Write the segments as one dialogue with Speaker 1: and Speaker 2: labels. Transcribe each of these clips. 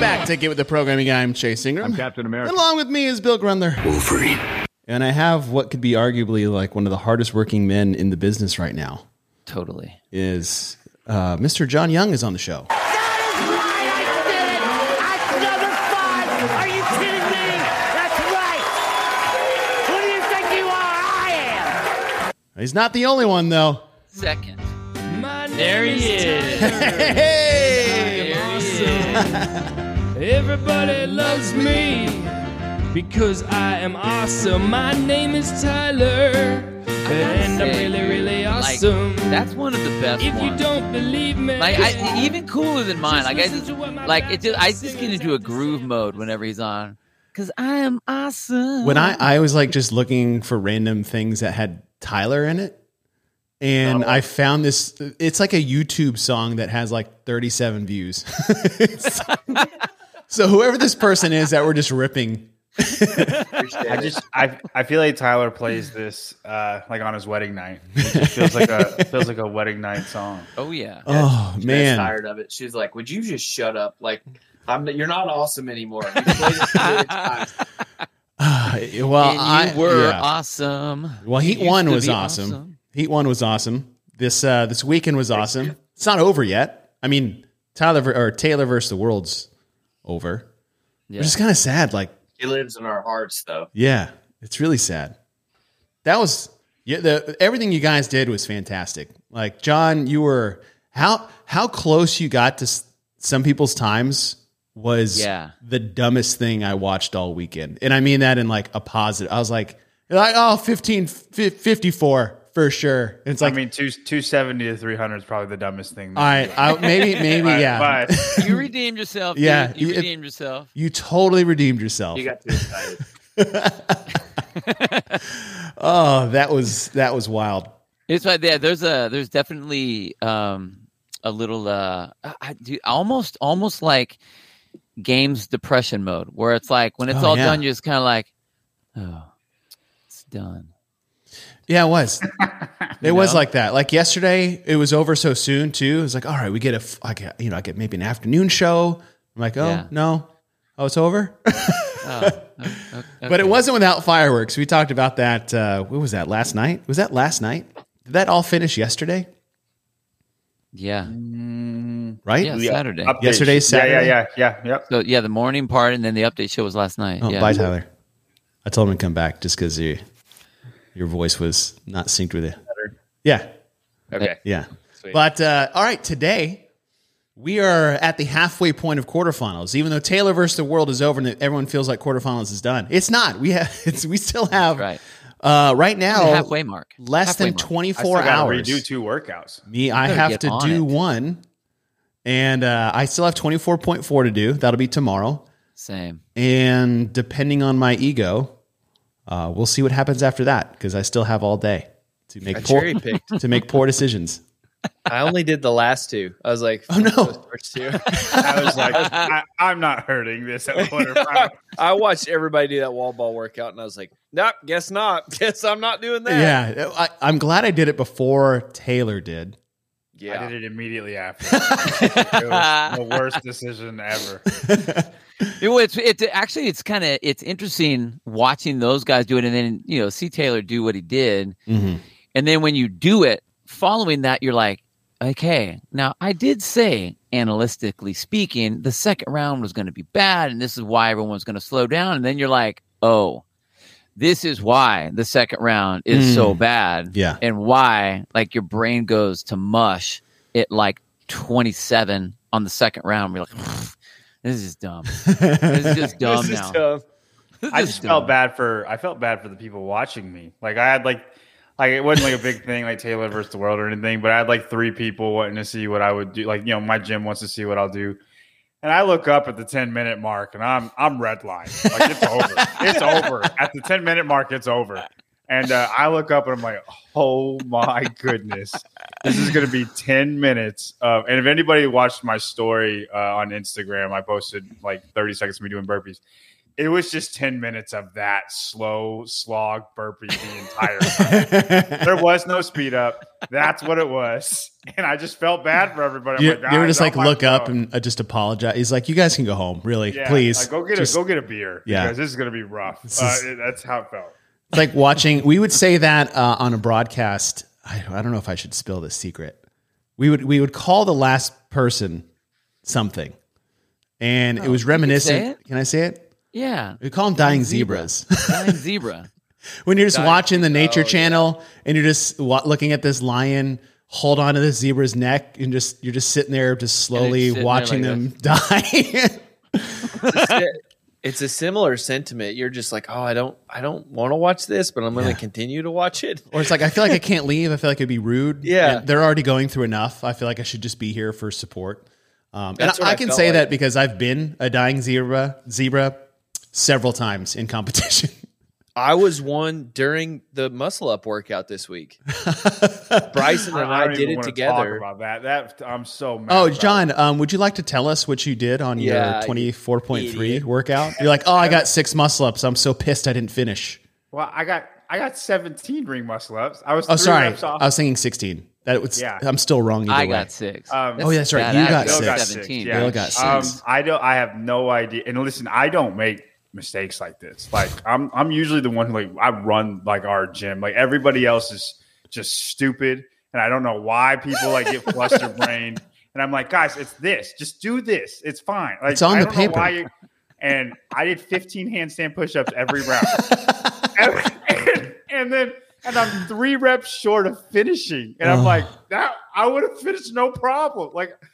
Speaker 1: back to Get With The Programming. I'm Chase Ingram.
Speaker 2: I'm Captain America.
Speaker 1: And along with me is Bill Grundler.
Speaker 3: Wolverine.
Speaker 1: And I have what could be arguably like one of the hardest working men in the business right now.
Speaker 4: Totally.
Speaker 1: Is Mr. John Young is on the show.
Speaker 5: That is why I did it! At number 5! Are you kidding me? That's right! Who do you think you are? I am!
Speaker 1: He's not the only one, though.
Speaker 4: Second.
Speaker 6: There he is.
Speaker 1: Hey!
Speaker 6: Everybody loves me because I am awesome. My name is Tyler. And I'm really, really awesome.
Speaker 4: Like, that's one of the best
Speaker 6: If
Speaker 4: ones.
Speaker 6: you don't believe me,
Speaker 4: Like even cooler than mine. Like I just get into a groove mode whenever he's on. Cause I am awesome.
Speaker 1: When I was like just looking for random things that had Tyler in it. And I found this, it's like a YouTube song that has like 37 views. So whoever this person is that we're just ripping.
Speaker 7: I feel like Tyler plays this like on his wedding night. It just feels like a wedding night song.
Speaker 4: Oh yeah.
Speaker 1: Oh
Speaker 8: She's
Speaker 1: man.
Speaker 8: tired of it. She's like, "Would you just shut up? Like, you're not awesome anymore." You played it 3 times.
Speaker 1: Well,
Speaker 4: and you were
Speaker 1: yeah. awesome. Well,
Speaker 4: You
Speaker 1: Heat
Speaker 4: used
Speaker 1: 1
Speaker 4: to
Speaker 1: was
Speaker 4: be
Speaker 1: awesome. Heat 1 was awesome. This weekend was awesome. It's not over yet. I mean, Taylor versus the World's over.
Speaker 4: Yeah.
Speaker 1: Which is kind of sad. Like,
Speaker 8: He lives in our hearts, though.
Speaker 1: yeah, it's really sad. That was everything you guys did was fantastic. Like, John, you were how close you got to some people's times was the dumbest thing I watched all weekend. And I mean that in like a positive. I was like, 54 for sure. And it's like,
Speaker 7: I mean, 270 to 300 is probably the dumbest thing.
Speaker 1: maybe, yeah.
Speaker 7: But
Speaker 4: You redeemed yourself. Dude.
Speaker 1: Yeah,
Speaker 4: You redeemed yourself.
Speaker 1: You totally redeemed yourself.
Speaker 8: You got too excited.
Speaker 1: Oh, that was wild.
Speaker 4: It's right there. There's definitely a little almost like games depression mode where it's like when it's all done, you're just kind of like, oh, it's done.
Speaker 1: Yeah, it was. It was like that. Like yesterday, it was over so soon too. It was like, all right, we get I get maybe an afternoon show. I'm like, no, it's over.
Speaker 4: Okay.
Speaker 1: But it wasn't without fireworks. We talked about that. What was that? Last night? Was that last night? Did that all finish yesterday?
Speaker 4: Yeah.
Speaker 1: Right?
Speaker 4: Yeah, Saturday.
Speaker 1: Yesterday's Saturday?
Speaker 7: Yeah. Yep.
Speaker 4: So the morning part and then the update show was last night.
Speaker 1: Oh,
Speaker 4: yeah.
Speaker 1: bye, Tyler. I told him to come back just because your voice was not synced with it. Yeah.
Speaker 8: Okay.
Speaker 1: Yeah.
Speaker 8: Sweet.
Speaker 1: But all right, today we are at the halfway point of quarterfinals. Even though Taylor versus the World is over and everyone feels like quarterfinals is done, it's not. We still have
Speaker 4: right
Speaker 1: now
Speaker 4: the halfway mark.
Speaker 1: Less than 24
Speaker 7: I still
Speaker 1: hours.
Speaker 7: redo 2 workouts.
Speaker 1: I have to do one, and I still have 24.4 to do. That'll be tomorrow.
Speaker 4: Same.
Speaker 1: And depending on my ego, we'll see what happens after that because I still have all day to make poor decisions.
Speaker 9: I only did the last 2. I was like,
Speaker 1: oh no,
Speaker 9: first 2.
Speaker 7: I was like, I'm not hurting this at quarterfinal.
Speaker 9: I watched everybody do that wall ball workout, and I was like, nope, guess not. Guess I'm not doing that.
Speaker 1: Yeah, I'm glad I did it before Taylor did.
Speaker 7: Yeah, I did it immediately after. It was the worst decision ever.
Speaker 4: It's interesting watching those guys do it, and then see Taylor do what he did, and then when you do it, following that, you're like, okay, now I did say, analytically speaking, the second round was going to be bad, and this is why everyone's going to slow down, and then you're like, oh, this is why the second round is so bad, and why like your brain goes to mush at like 27 on the second round. We're like, this is dumb. This is just dumb now.
Speaker 9: Dumb.
Speaker 7: I felt bad for the people watching me. Like I had like it wasn't like a big thing like Taylor versus the World or anything, but I had like 3 people wanting to see what I would do. Like, my gym wants to see what I'll do. And I look up at the 10-minute mark and I'm redlined. Like it's over. It's over. At the 10-minute mark, it's over. And I look up and I'm like, oh my goodness. This is going to be 10 minutes of, and if anybody watched my story on Instagram, I posted like 30 seconds of me doing burpees. it was just 10 minutes of that slow slog burpee the entire time. There was no speed up. That's what it was. And I just felt bad for everybody. I'm
Speaker 1: You were just like, look up and just apologize. He's like, you guys can go home. Really, please.
Speaker 7: Like, go get a beer.
Speaker 1: Yeah.
Speaker 7: Because this is going to be rough. That's how it felt.
Speaker 1: It's like watching, we would say that on a broadcast. I don't know if I should spill this secret. We would call the last person something. And it was reminiscent. Can I say it?
Speaker 4: Yeah.
Speaker 1: We call them dying zebras.
Speaker 4: Dying zebra.
Speaker 1: When you're just watching the Nature Channel and you're just looking at this lion hold on to this zebra's neck and you're just sitting there just slowly watching them die.
Speaker 9: It's a similar sentiment. You're just like, oh, I don't want to watch this, but I'm going to continue to watch it.
Speaker 1: Or it's like, I feel like I can't leave. I feel like it'd be rude.
Speaker 9: Yeah.
Speaker 1: And they're already going through enough. I feel like I should just be here for support. And I can say that because I've been a dying zebra several times in competition.
Speaker 9: I was one during the muscle up workout this week. Bryson and I did it together.
Speaker 7: Talk about that I'm so mad.
Speaker 1: Oh, John, would you like to tell us what you did on your 24.3 workout? You're like, oh, I got 6 muscle ups. I'm so pissed I didn't finish.
Speaker 7: Well, I got 17 ring muscle ups. I was
Speaker 1: sorry.
Speaker 7: reps off.
Speaker 1: I was thinking 16. I'm still wrong.
Speaker 4: I
Speaker 1: way.
Speaker 4: got 6.
Speaker 1: That's right. You got 6.
Speaker 4: 17.
Speaker 1: Bill got 6.
Speaker 7: I have no idea. And listen, I don't make mistakes like this. Like I'm usually the one who I run like our gym. Like everybody else is just stupid, and I don't know why people get fluster brained. And I'm like, guys, it's this. Just do this. It's fine. Like,
Speaker 1: it's on the paper.
Speaker 7: And I did 15 handstand push-ups every round, and I'm 3 reps short of finishing. And I'm like, that I would have finished no problem.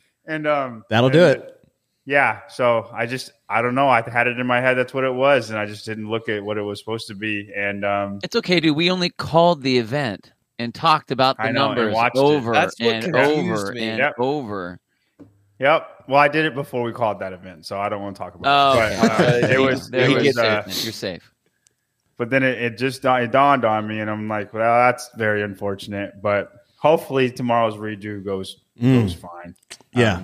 Speaker 1: That'll do it.
Speaker 7: Yeah, so I don't know. I had it in my head that's what it was, and I just didn't look at what it was supposed to be. And
Speaker 4: it's okay, dude. We only called the event and talked about the numbers over and over and over.
Speaker 7: Yep. Well, I did it before we called that event, so I don't want to talk about it. But
Speaker 4: you're safe.
Speaker 7: But then it just dawned on me, and I'm like, well, that's very unfortunate. But hopefully tomorrow's redo goes fine.
Speaker 1: Yeah.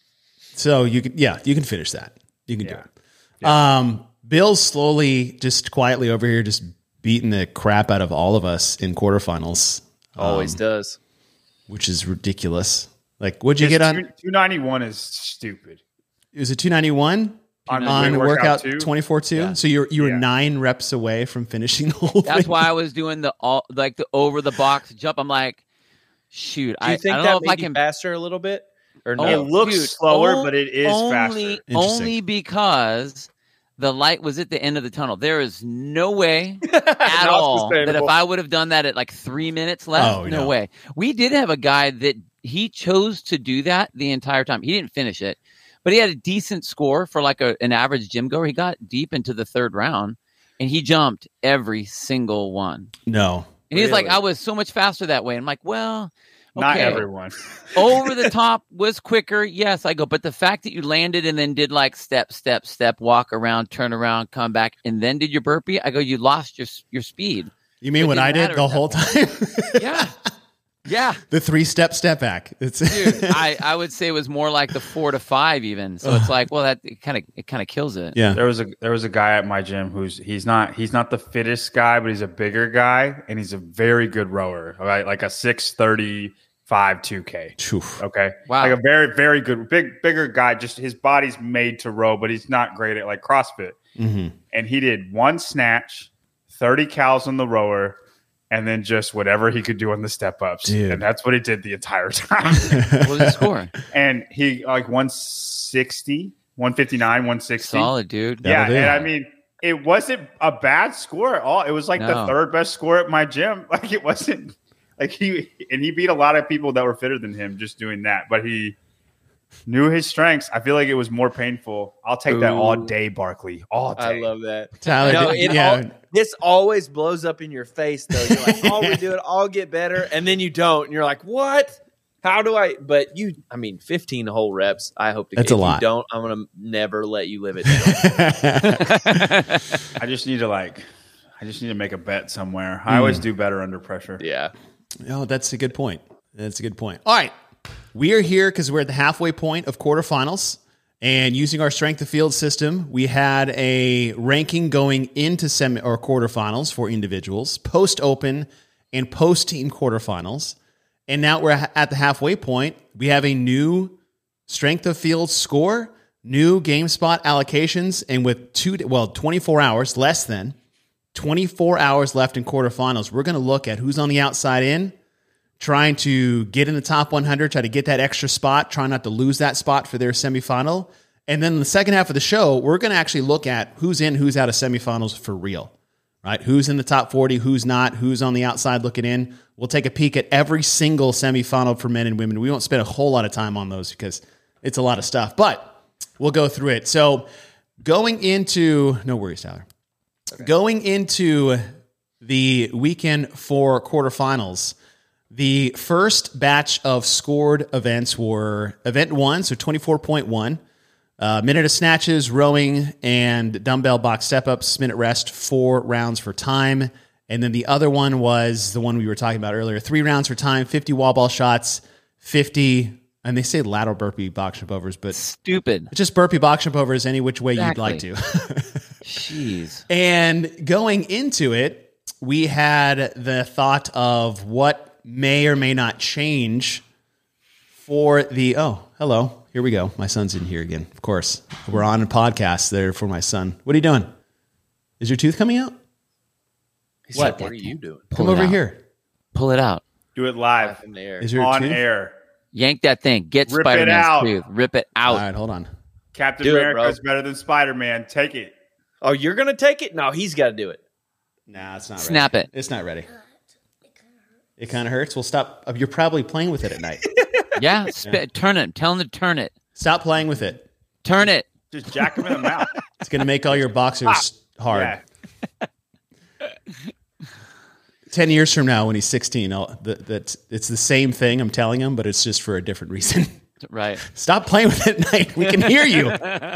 Speaker 1: So you can finish that. You can do it. Yeah. Bill's slowly, just quietly over here, just beating the crap out of all of us in quarterfinals.
Speaker 9: Always does,
Speaker 1: which is ridiculous. Like, what'd you get on?
Speaker 7: 291 is stupid.
Speaker 1: It was a 291 on workout 24-2. Yeah. So you were 9 reps away from finishing the whole thing.
Speaker 4: That's why I was doing the over the box jump. I'm like, shoot,
Speaker 9: do you think
Speaker 4: I don't
Speaker 9: that
Speaker 4: know if I can
Speaker 9: faster a little bit. Or no?
Speaker 7: It looks slower, but it is faster.
Speaker 4: Only because the light was at the end of the tunnel. There is no way at all that if I would have done that at 3 minutes left, no way. We did have a guy that he chose to do that the entire time. He didn't finish it, but he had a decent score for an average gym goer. He got deep into the 3rd round, and he jumped every single one.
Speaker 1: No.
Speaker 4: And he's like, I was so much faster that way. I'm like, well...
Speaker 7: Not everyone.
Speaker 4: Over the top was quicker. Yes, I go. But the fact that you landed and then did step, walk around, turn around, come back, and then did your burpee, I go, you lost your speed.
Speaker 1: You mean what I did the whole time?
Speaker 4: Yeah. Yeah.
Speaker 1: The 3-step step back.
Speaker 4: Dude, I would say it was more like the 4 to 5 even. So it's like, well, that it kind of kills it.
Speaker 1: Yeah.
Speaker 7: There was a guy at my gym he's not the fittest guy, but he's a bigger guy, and he's a very good rower. Right? Like a 635 2K.
Speaker 1: Oof.
Speaker 7: Okay.
Speaker 4: Wow.
Speaker 7: Like a very, very good, bigger guy. Just his body's made to row, but he's not great at CrossFit. Mm-hmm. And he did 1 snatch, 30 cals on the rower, and then just whatever he could do on the step ups.
Speaker 1: Dude.
Speaker 7: And that's what he did the entire time.
Speaker 4: What was the score?
Speaker 7: And he 160, 159, 160.
Speaker 4: Solid, dude.
Speaker 7: Yeah. And I mean, it wasn't a bad score at all. It was the 3rd best score at my gym. It wasn't he beat a lot of people that were fitter than him just doing that, but he knew his strengths. I feel like it was more painful. I'll take that all day, Barkley. All day.
Speaker 9: I love that.
Speaker 1: Tyler,
Speaker 9: this always blows up in your face, though. You're like, oh, we do it. I'll get better. And then you don't. And you're like, what? How do I? But 15 whole reps. I hope to get.
Speaker 1: That's a lot.
Speaker 9: If you don't, I'm going to never let you live it down.
Speaker 7: I just need to make a bet somewhere. I always do better under pressure.
Speaker 9: Yeah.
Speaker 1: Oh, that's a good point. All right. We are here because we're at the halfway point of quarterfinals. And using our strength of field system, we had a ranking going into semi or quarterfinals for individuals, post open and post team quarterfinals. And now we're at the halfway point. We have a new strength of field score, new game spot allocations, and with 24 hours, less than 24 hours left in quarterfinals, we're going to look at who's on the outside in, trying to get in the top 100, try to get that extra spot, try not to lose that spot for their semifinal. And then in the second half of the show, we're going to actually look at who's in, who's out of semifinals for real, right? Who's in the top 40, who's not, who's on the outside looking in. We'll take a peek at every single semifinal for men and women. We won't spend a whole lot of time on those because it's a lot of stuff, but we'll go through it. So going into, no worries, Tyler. Okay. Going into the weekend for quarterfinals, the first batch of scored events were event 1, so 24.1, minute of snatches, rowing, and dumbbell box step-ups, minute rest, 4 rounds for time. And then the other one was the one we were talking about earlier, 3 rounds for time, 50 wall ball shots, 50, and they say lateral burpee box jump overs, but
Speaker 4: stupid.
Speaker 1: Just burpee box jump overs any which way
Speaker 4: exactly.
Speaker 1: you'd like to.
Speaker 4: Jeez.
Speaker 1: And going into it, we had the thought of what may or may not change for the, oh, hello, here we go. My son's in here again, of course. We're on a podcast there for my son. What are you doing? Is your tooth coming out?
Speaker 9: What are you doing?
Speaker 1: Come over here.
Speaker 4: Pull it out.
Speaker 7: Do it live.
Speaker 9: In the air.
Speaker 1: Is your
Speaker 7: on
Speaker 1: tooth?
Speaker 7: Air.
Speaker 4: Yank that thing. Get
Speaker 7: Rip it out.
Speaker 4: Spider-Man's tooth. Rip it out.
Speaker 1: All right, hold on.
Speaker 7: Captain
Speaker 9: Do it,
Speaker 7: America is
Speaker 9: bro.
Speaker 7: better than Spider-Man. Take it.
Speaker 9: Oh, you're going to take it? No, he's got to do it.
Speaker 1: Nah, it's not ready.
Speaker 4: Snap it.
Speaker 1: It's not ready. It kind of hurts. Well, stop. You're probably playing with it at night.
Speaker 4: Yeah, turn it. Tell him to turn it.
Speaker 1: Stop playing with it.
Speaker 4: Turn it.
Speaker 7: Just jack him in the mouth.
Speaker 1: It's going to make all your boxers hard.
Speaker 7: Yeah.
Speaker 1: 10 years from now when he's 16, it's the same thing I'm telling him, but it's just for a different reason.
Speaker 4: Right.
Speaker 1: Stop playing with it at night. We can hear you.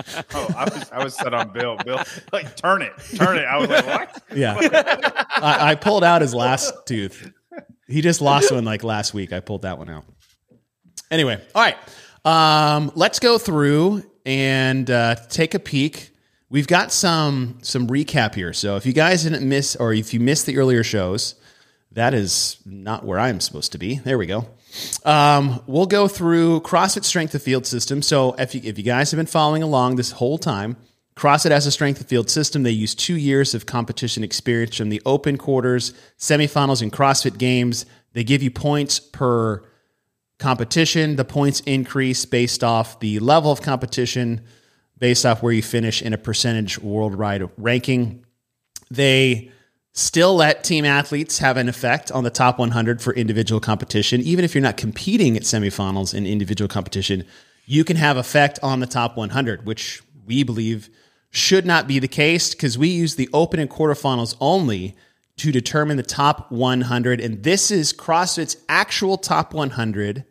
Speaker 7: I was set on Bill. Bill, like, turn it. I was like, what?
Speaker 1: Yeah. I pulled out his last tooth. He just lost one like last week. I pulled that one out. Anyway, all right. Let's go through and take a peek. We've got some recap here. So if you guys didn't miss, or if you missed the earlier shows, that is not where I'm supposed to be. There we go. We'll go through CrossFit Strength of Field system. So if you guys have been following along this whole time, CrossFit has a strength of field system. They use 2 years of competition experience from the open quarters, semifinals, and CrossFit games. They give you points per competition. The points increase based off the level of competition, based off where you finish in a percentage worldwide ranking. They still let team athletes have an effect on the top 100 for individual competition. Even if you're not competing at semifinals in individual competition, you can have effect on the top 100, which we believe should not be the case because we use the open and quarterfinals only to determine the top 100. And this is CrossFit's actual top 100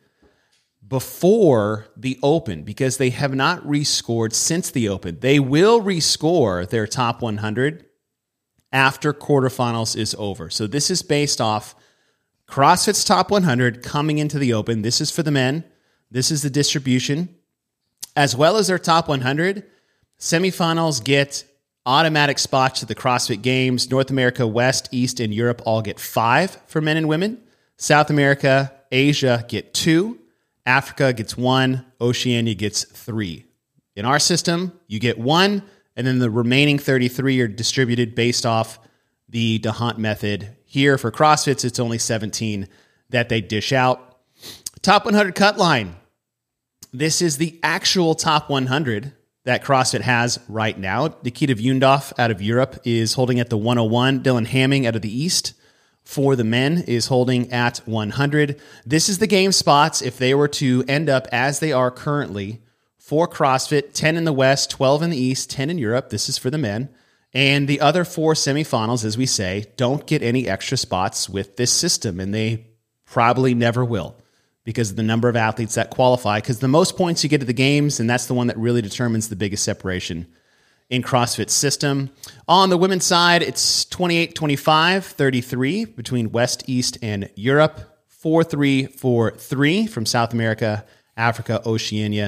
Speaker 1: before the open because they have not rescored since the open. They will rescore their top 100 after quarterfinals is over. So this is based off CrossFit's top 100 coming into the open. This is for the men. This is the distribution. As well as their top 100, semifinals get automatic spots to the CrossFit Games. North America, West, East, and Europe all get 5 for men and women. South America, Asia get 2. Africa gets 1. Oceania gets 3. In our system, you get 1, and then the remaining 33 are distributed based off the DeHunt method. Here for CrossFits, it's only 17 that they dish out. Top 100 cut line. This is the actual top 100 that CrossFit has right now. Nikita Vyundov out of Europe is holding at the 101. Dylan Hamming out of the East for the men is holding at 100. This is the game spots if they were to end up as they are currently for CrossFit, 10 in the West, 12 in the East, 10 in Europe. This is for the men. And the other 4 semifinals, as we say, don't get any extra spots with this system, and they probably never will because of the number of athletes that qualify, because the most points you get at the games, and that's the one that really determines the biggest separation in CrossFit's system. On the women's side, it's 28, 25, 33 between West, East, and Europe, 4-3, 4-3 from South America, Africa, Oceania,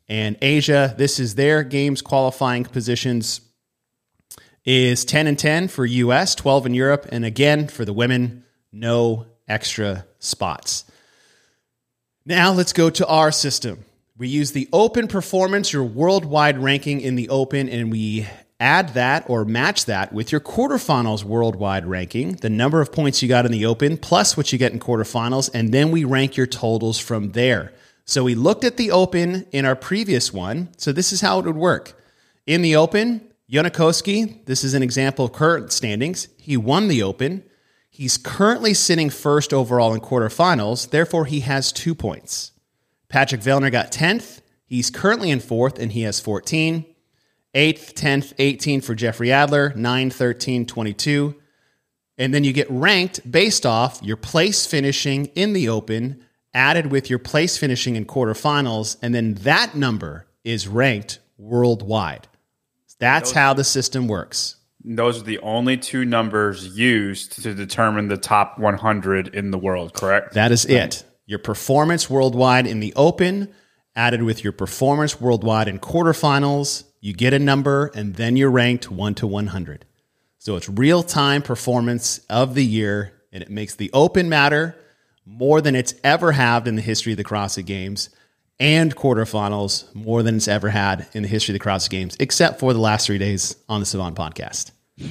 Speaker 1: And Asia, this is their games qualifying positions, is 10-10 for US, 12 in Europe. And again, for the women, no extra spots. Now let's go to our system. We use the Open Performance, your worldwide ranking in the Open, and we add that or match that with your quarterfinals worldwide ranking, the number of points you got in the Open, plus what you get in quarterfinals, and then we rank your totals from there. So we looked at the Open in our previous one. So this is how it would work. In the Open, Janikowski, this is an example of current standings. He won the Open. He's currently sitting first overall in quarterfinals. Therefore, he has 2 points. Patrick Vellner got 10th. He's currently in 4th, and he has 14. 8th, 10th, 18 for Jeffrey Adler. 9, 13, 22. And then you get ranked based off your place finishing in the Open, added with your place finishing in quarterfinals, and then that number is ranked worldwide. That's how the system works.
Speaker 7: Those are the only 2 numbers used to determine the top 100 in the world, correct?
Speaker 1: That is it. Your performance worldwide in the Open, added with your performance worldwide in quarterfinals, you get a number, and then you're ranked 1 to 100. So it's real-time performance of the year, and it makes the Open matter more than it's ever had in the history of the CrossFit Games, and quarterfinals more than it's ever had in the history of the CrossFit Games, except for the last 3 days on the Savant podcast.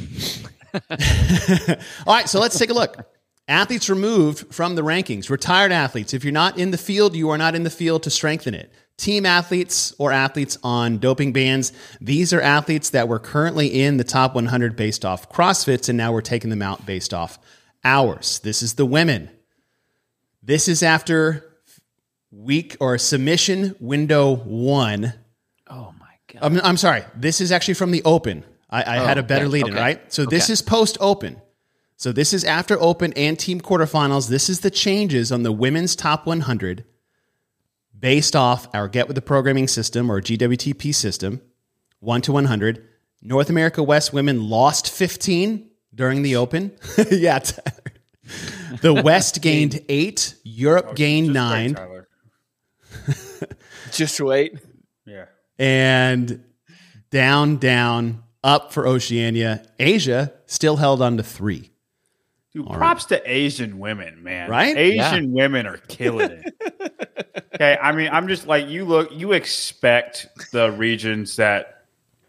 Speaker 1: All right, so let's take a look. Athletes removed from the rankings. Retired athletes. If you're not in the field, you are not in the field to strengthen it. Team athletes or athletes on doping bans. These are athletes that were currently in the top 100 based off CrossFits, and now we're taking them out based off ours. This is the women. This is after week or submission window 1.
Speaker 4: Oh my God.
Speaker 1: I'm sorry. This is actually from the Open. I had a better lead in, right? So this is post-Open. So this is after Open and team quarterfinals. This is the changes on the women's top 100 based off our Get With The Programming system or GWTP system, 1 to 100. North America West women lost 15 during the Open. Yeah. The West gained 8. Europe gained 9.
Speaker 9: Just wait.
Speaker 7: Yeah.
Speaker 1: And down, up for Oceania. Asia still held on to 3.
Speaker 7: Dude, props to Asian women, man.
Speaker 1: Right?
Speaker 7: Asian women are killing it. Okay, I mean, I'm just like, you expect the regions that,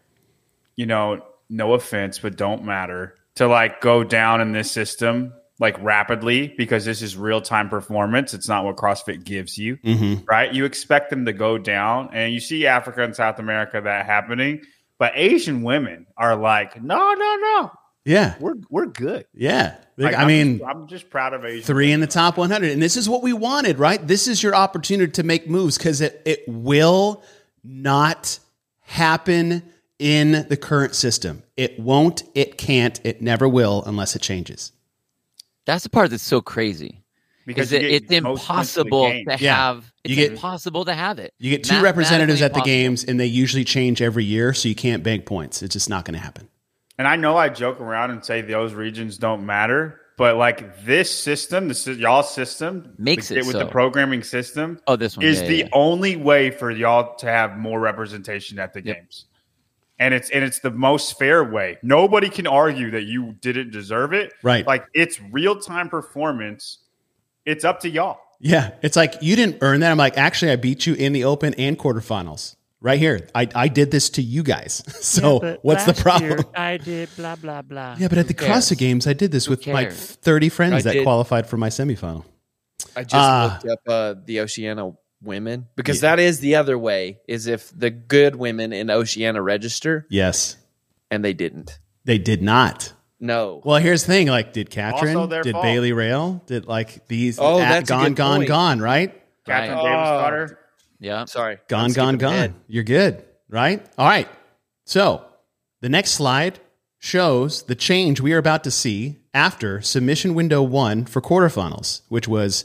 Speaker 7: no offense, but don't matter, to like go down in this system like rapidly because this is real-time performance. It's not what CrossFit gives you, right? You expect them to go down, and you see Africa and South America that happening, but Asian women are like, no.
Speaker 1: Yeah.
Speaker 7: We're good.
Speaker 1: Yeah.
Speaker 7: Like, I'm just proud of Asian
Speaker 1: 3 in the top 100. And this is what we wanted, right? This is your opportunity to make moves because it will not happen in the current system. It won't, it can't, it never will unless it changes.
Speaker 4: That's the part that's so crazy. Because it's impossible to have. It's impossible to have it.
Speaker 1: You get 2 representatives at the games, and they usually change every year, so you can't bank points. It's just not going to happen.
Speaker 7: And I know I joke around and say those regions don't matter, but like this system, y'all system,
Speaker 4: makes it
Speaker 7: with
Speaker 4: so.
Speaker 7: The programming system.
Speaker 4: Oh, this one
Speaker 7: is the only way for y'all to have more representation at the games. And it's the most fair way. Nobody can argue that you didn't deserve it.
Speaker 1: Right.
Speaker 7: Like it's real-time performance. It's up to y'all.
Speaker 1: Yeah. It's like, you didn't earn that. I'm like, actually, I beat you in the Open and quarterfinals. Right here. I did this to you guys. So what's the problem?
Speaker 5: I did blah, blah, blah.
Speaker 1: Yeah, but at the CrossFit Games, I did this with my 30 friends that qualified for my semifinal.
Speaker 9: I just looked up the Oceania women because that is the other way, is if the good women in Oceania register.
Speaker 1: Yes.
Speaker 9: And they didn't.
Speaker 1: They did not.
Speaker 9: No.
Speaker 1: Well, here's the thing. Like, did Katrin, did
Speaker 7: fault.
Speaker 1: Bailey Rail, did like these
Speaker 9: that's
Speaker 1: gone, right?
Speaker 7: Katrin Davis daughter.
Speaker 4: Yeah.
Speaker 9: Sorry.
Speaker 1: Gone. You're good, right? All right. So the next slide shows the change we are about to see after submission window 1 for quarterfinals, which was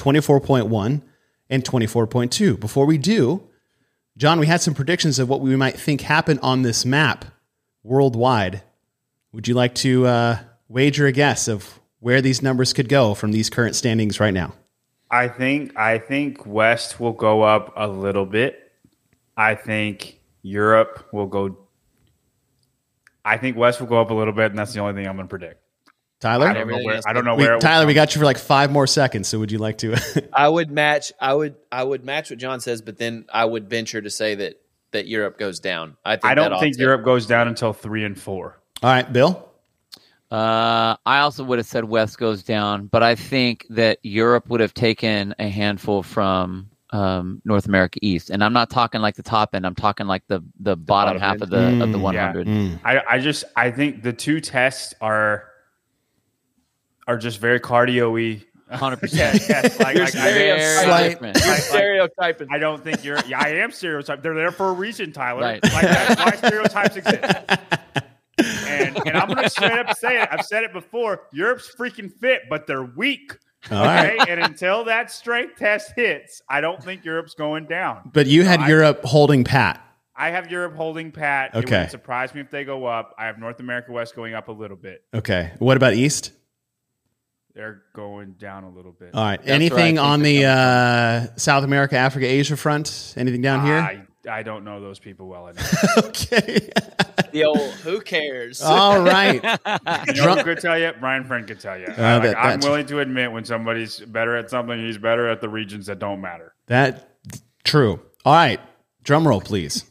Speaker 1: 24.1 and 24.2. Before we do, John, we had some predictions of what we might think happened on this map worldwide. Would you like to wager a guess of where these numbers could go from these current standings right now?
Speaker 7: I think West will go up a little bit. I think Europe will go. I think West will go up a little bit, and that's the only thing I'm going to predict.
Speaker 1: Tyler?
Speaker 7: I don't know where. I don't know where.
Speaker 1: Tyler, we got you for like 5 more seconds. So would you like to?
Speaker 9: I would match what John says, but then I would venture to say that Europe goes down. I don't think
Speaker 7: Europe goes down until 3 and 4.
Speaker 1: All right, Bill.
Speaker 4: I also would have said West goes down, but I think that Europe would have taken a handful from North America East, and I'm not talking like the top end. I'm talking like the bottom half of the 100.
Speaker 7: Yeah. I think the 2 tests are just very cardio-y.
Speaker 4: 100%.
Speaker 9: You're stereotyping.
Speaker 7: I don't think you're. Yeah, I am stereotyping. They're there for a reason, Tyler.
Speaker 4: Right.
Speaker 7: Like that's why stereotypes exist. And I'm going to straight up say it. I've said it before. Europe's freaking fit, but they're weak.
Speaker 1: All right.
Speaker 7: Okay? And until that strength test hits, I don't think Europe's going down.
Speaker 1: But you had Europe holding pat.
Speaker 7: I have Europe holding pat.
Speaker 1: Okay.
Speaker 7: It wouldn't surprise me if they go up. I have North America West going up a little bit.
Speaker 1: Okay. What about East?
Speaker 7: They're going down a little bit.
Speaker 1: All right. Anything on the South America, Africa, Asia front? Anything down here?
Speaker 7: I don't know those people well enough.
Speaker 1: Okay.
Speaker 9: The old who cares?
Speaker 1: All right.
Speaker 7: You know who could tell you? Brian Friend could tell you. I'm willing to admit when somebody's better at something, he's better at the regions that don't matter.
Speaker 1: True. All right. Drum roll, please.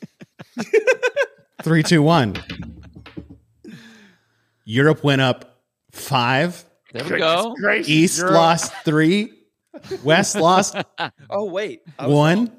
Speaker 1: 3, 2, 1. Europe went up 5.
Speaker 4: There we go.
Speaker 1: East lost 3. West lost
Speaker 9: Oh wait,
Speaker 1: 1.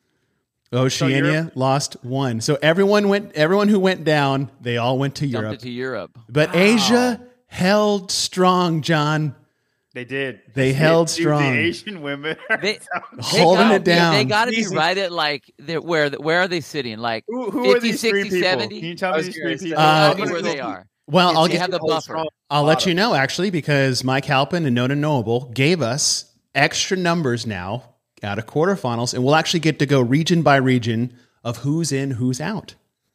Speaker 1: Oceania lost 1. So everyone who went down, they all went to Europe.
Speaker 4: Jumped it to Europe.
Speaker 1: But Asia held strong, John.
Speaker 7: They did.
Speaker 1: They held strong.
Speaker 7: The Asian women
Speaker 1: holding it down.
Speaker 4: They got to be right at like where are they sitting? Like
Speaker 7: who
Speaker 4: 50,
Speaker 7: are these
Speaker 4: 60,
Speaker 7: 3 people?
Speaker 4: 70?
Speaker 7: Can you tell me these 3 people?
Speaker 4: Tell me where they are.
Speaker 1: Well,
Speaker 4: I'll have the buffer.
Speaker 1: I'll let you know actually because Mike Halpin and Nona Knowable gave us extra numbers now out of quarterfinals, and we'll actually get to go region by region of who's in, who's out.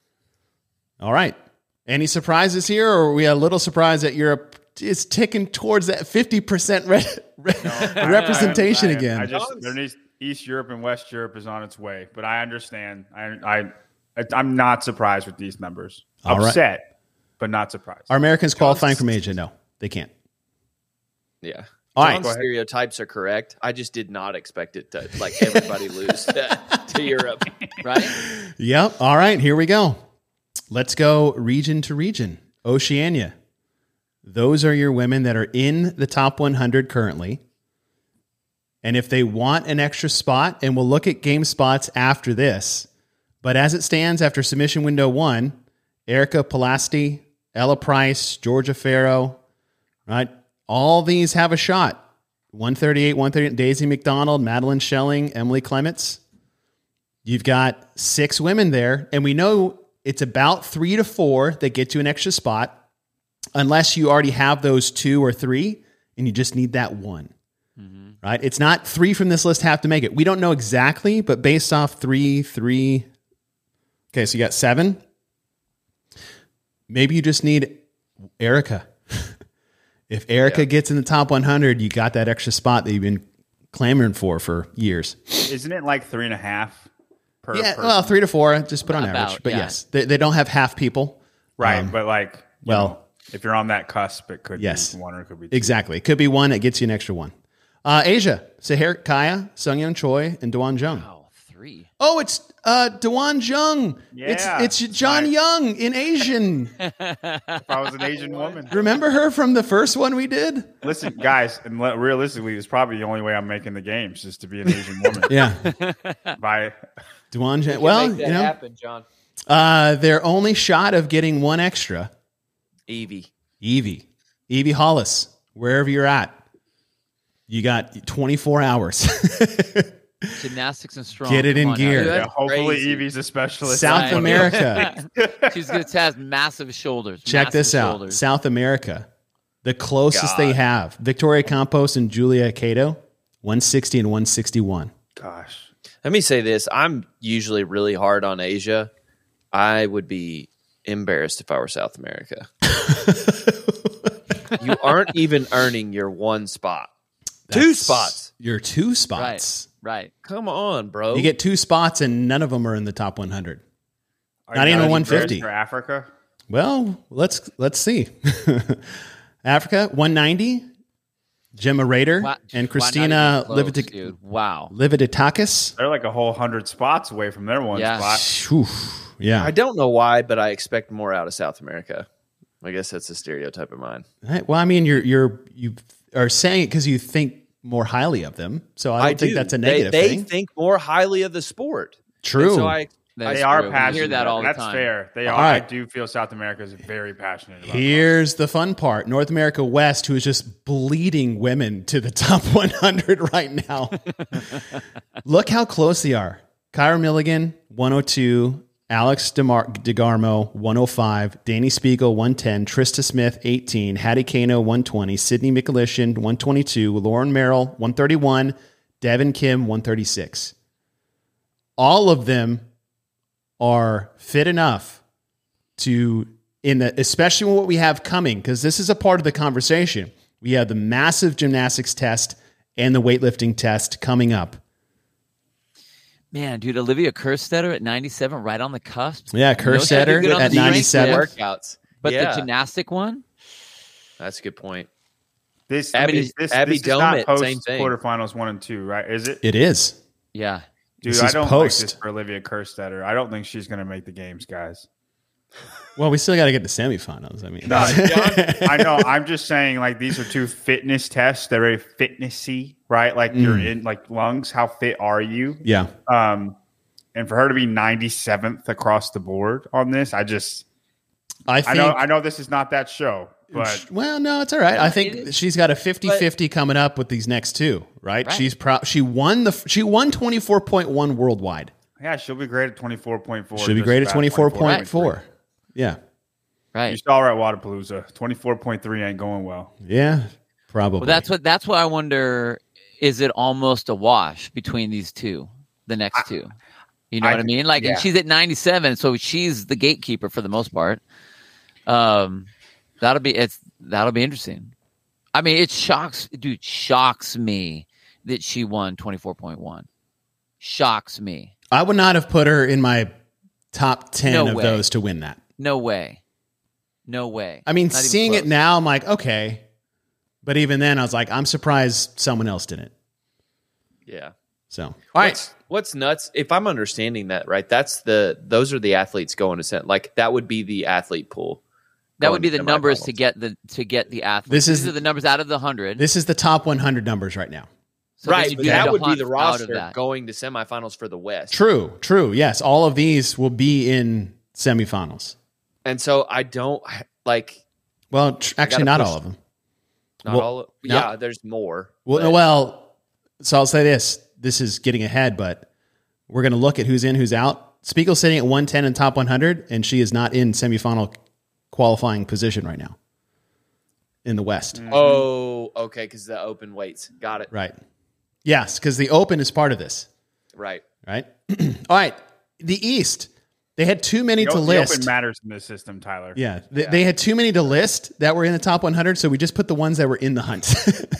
Speaker 1: All right. Any surprises here, or are we a little surprised that Europe is ticking towards that 50% representation again?
Speaker 7: East Europe and West Europe is on its way, but I understand. I'm not surprised with these numbers. Upset, but not surprised.
Speaker 1: Are Americans qualifying from Asia? No, they can't.
Speaker 9: Yeah.
Speaker 1: All right.
Speaker 9: John's stereotypes are correct. I just did not expect it to like everybody lose to Europe.
Speaker 4: Right?
Speaker 1: Yep. All right. Here we go. Let's go region to region. Oceania. Those are your women that are in the top 100 currently. And if they want an extra spot, and we'll look at game spots after this, but as it stands after submission window 1, Erica Pilasti, Ella Price, Georgia Farrow, right? All these have a shot. 138, 138, Daisy McDonald, Madeline Schelling, Emily Clements. You've got 6 women there, and we know it's about 3 to 4 that get you an extra spot, unless you already have those 2 or 3, and you just need that 1. Mm-hmm. Right? It's not 3 from this list have to make it. We don't know exactly, but based off 3. Okay, so you got 7. Maybe you just need Erica. If Erica gets in the top 100, you got that extra spot that you've been clamoring for years.
Speaker 7: Isn't it like 3.5 per?
Speaker 1: Yeah,
Speaker 7: person?
Speaker 1: well, 3 to 4, just put on average. But yes, they don't have half people.
Speaker 7: Right, but like, if you're on that cusp, it could be 1 or it could be 2.
Speaker 1: Exactly. It could be 1 that gets you an extra 1. Asia, Seher Kaya, Sungyeon Choi, and Dewan Jung.
Speaker 4: Wow, 3.
Speaker 1: Oh, it's Dewan Jung.
Speaker 7: Yeah,
Speaker 1: it's John Young in Asian.
Speaker 7: If I was an Asian woman.
Speaker 1: Remember her from the first one we did?
Speaker 7: Listen, guys, and realistically, it's probably the only way I'm making the games is to be an Asian woman.
Speaker 1: Yeah.
Speaker 7: By
Speaker 1: Dewan Jung. Well,
Speaker 9: make that happen, John.
Speaker 1: Their only shot of getting 1 extra.
Speaker 9: Evie
Speaker 1: Hollis, wherever you're at. You got 24 hours.
Speaker 4: Gymnastics and strong.
Speaker 1: Get it in gear.
Speaker 7: Yeah, hopefully Evie's a specialist.
Speaker 1: South America.
Speaker 4: She's going to have massive shoulders.
Speaker 1: Check this out. South America. The closest they have. Victoria Campos and Julia Cato, 160 and 161.
Speaker 7: Gosh.
Speaker 9: Let me say this. I'm usually really hard on Asia. I would be embarrassed if I were South America. You aren't even earning your 1 spot. 2 spots.
Speaker 1: Your 2 spots.
Speaker 4: Right.
Speaker 9: Come on, bro.
Speaker 1: You get 2 spots and none of them are in the top 100.
Speaker 7: Are
Speaker 1: Not
Speaker 7: you
Speaker 1: even
Speaker 7: guys
Speaker 1: 150.
Speaker 7: for Africa?
Speaker 1: Well, let's see. Africa 190. Gemma Rader
Speaker 4: Wow.
Speaker 1: and
Speaker 4: Wow,
Speaker 1: Christina
Speaker 4: not even close, dude. Wow.
Speaker 1: Lividitakis.
Speaker 7: They're like a whole 100 spots away from their one
Speaker 4: Yeah.
Speaker 7: spot.
Speaker 1: Whew. Yeah.
Speaker 9: I don't know why, but I expect more out of South America. I guess that's a stereotype of mine.
Speaker 1: Well, I mean, you are saying it because you think more highly of them. So I don't think
Speaker 9: do.
Speaker 1: that's a negative
Speaker 9: they
Speaker 1: thing.
Speaker 9: think more highly of the sport.
Speaker 1: True.
Speaker 9: And so I
Speaker 4: That's
Speaker 7: They are
Speaker 4: true.
Speaker 7: passionate.
Speaker 4: We hear that
Speaker 7: about it.
Speaker 4: all the
Speaker 7: That's
Speaker 4: time.
Speaker 7: fair. They are.
Speaker 1: All right.
Speaker 7: I do feel South America is very passionate about
Speaker 1: Here's the fun part. North America West, who is just bleeding women to the top 100 right now. Look how close they are. Kyra Milligan, 102. Alex DeGarmo, 105. Danny Spiegel, 110. Trista Smith, 18. Hattie Kano, 120. Sydney Mikulishin, 122. Lauren Merrill, 131. Devin Kim, 136. All of them are fit enough to, especially what we have coming, because this is a part of the conversation. We have the massive gymnastics test and the weightlifting test coming up.
Speaker 4: Man, dude, Olivia Kerstetter at 97, right on the cusp.
Speaker 1: Yeah, Kerstetter
Speaker 4: good on
Speaker 1: at
Speaker 4: the strength
Speaker 1: 97.
Speaker 9: workouts.
Speaker 4: But
Speaker 9: Yeah.
Speaker 4: the gymnastic one,
Speaker 9: That's a good point.
Speaker 7: this.
Speaker 9: Abby
Speaker 7: this
Speaker 9: Abby
Speaker 7: is not
Speaker 9: Domit,
Speaker 7: post
Speaker 9: same thing.
Speaker 7: quarterfinals 1 and 2, right? Is it?
Speaker 1: It is.
Speaker 4: yeah.
Speaker 7: Dude,
Speaker 1: This
Speaker 7: I
Speaker 1: is
Speaker 7: don't
Speaker 1: post.
Speaker 7: like this for Olivia Kerstetter. I don't think she's going to make the games, guys.
Speaker 1: Well, we still got to get to semifinals. I mean,
Speaker 7: No, I know. I'm just saying, like, these are 2 fitness tests. They're very fitnessy, right? Like, you're in, like, lungs. How fit are you?
Speaker 1: yeah.
Speaker 7: And for her to be 97th across the board on this, I
Speaker 1: think,
Speaker 7: know this is not that show, but
Speaker 1: well, no, it's all right. I
Speaker 4: it
Speaker 1: think
Speaker 4: is.
Speaker 1: she's got a 50-50 coming up with these next 2, right?
Speaker 4: Right.
Speaker 1: She won 24.1 worldwide.
Speaker 7: yeah, she'll be great at 24.4.
Speaker 1: She'll be
Speaker 7: just
Speaker 1: great at
Speaker 7: about
Speaker 1: 24.4. Yeah.
Speaker 7: You
Speaker 4: Right.
Speaker 7: saw her at Wadapalooza. 24.3 ain't going well.
Speaker 1: Yeah, probably.
Speaker 4: Well, that's why I wonder, is it almost a wash between these two, the next 2? You know what I mean? Like,
Speaker 7: yeah.
Speaker 4: and she's at 97, so she's the gatekeeper for the most part. That'll be interesting. I mean, it shocks me that she won 24.1. Shocks me.
Speaker 1: I would not have put her in my top 10
Speaker 4: No
Speaker 1: of
Speaker 4: way.
Speaker 1: those to win that.
Speaker 4: No way. No way.
Speaker 1: I mean,
Speaker 4: Not even
Speaker 1: seeing it
Speaker 4: close.
Speaker 1: now, I'm like, okay. But even then, I was like, I'm surprised someone else didn't.
Speaker 9: Yeah.
Speaker 1: So, all right.
Speaker 9: What's nuts? If I'm understanding that right, those are the athletes going to sent. Like that would be the athlete pool.
Speaker 4: That would be
Speaker 9: going
Speaker 4: the numbers
Speaker 9: semifinals.
Speaker 4: to get the athletes.
Speaker 1: This is-
Speaker 4: These are the numbers out of the 100.
Speaker 1: This is the top 100 numbers right now.
Speaker 4: So then
Speaker 9: right,
Speaker 4: you
Speaker 9: but
Speaker 4: do
Speaker 9: that
Speaker 4: the
Speaker 9: would be
Speaker 4: hunt
Speaker 9: the
Speaker 4: out of
Speaker 9: roster
Speaker 4: that.
Speaker 9: going to semifinals for the West.
Speaker 1: True. Yes. All of these will be in semifinals.
Speaker 9: And so I don't like
Speaker 1: Well, actually, not
Speaker 9: push-
Speaker 1: all of them.
Speaker 9: not
Speaker 1: Well,
Speaker 9: all.
Speaker 1: no.
Speaker 9: Yeah, there's more.
Speaker 1: Well, so I'll say this. This is getting ahead, but we're going to look at who's in, who's out. Spiegel's sitting at 110 in top 100, and she is not in semifinal qualifying position right now in the West.
Speaker 9: Oh, okay, because the open weights. Got it.
Speaker 1: Right. Yes, because the Open is part of this.
Speaker 9: Right.
Speaker 1: Right. All right. The East. They had too many to
Speaker 7: The
Speaker 1: list.
Speaker 7: Open matters in this system, Tyler.
Speaker 1: Yeah, they had too many to list that were in the top 100, so we just put the ones that were in the hunt.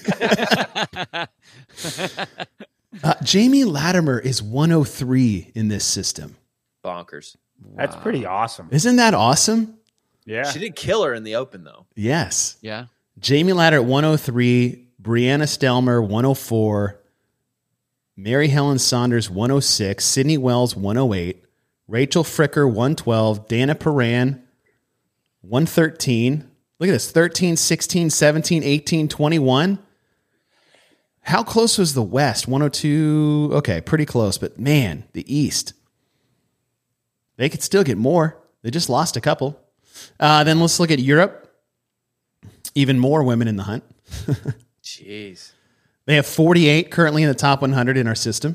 Speaker 1: Jamie Latimer is 103 in this system.
Speaker 9: Bonkers.
Speaker 7: That's pretty awesome.
Speaker 1: Isn't that awesome?
Speaker 7: Yeah.
Speaker 9: She did kill her in the open though.
Speaker 1: Yes.
Speaker 4: Yeah.
Speaker 1: Jamie Ladder at 103, Brianna Stelmer 104, Mary Helen Saunders 106, Sydney Wells 108, Rachel Fricker 112, Dana Paran 113. Look at this, 13, 16, 17, 18, 21. How close was the West? 102. Okay, pretty close, but man, the East. They could still get more. They just lost a couple. Then let's look at Europe. Even more women in the hunt.
Speaker 9: Jeez.
Speaker 1: They have 48 currently in the top 100 in our system.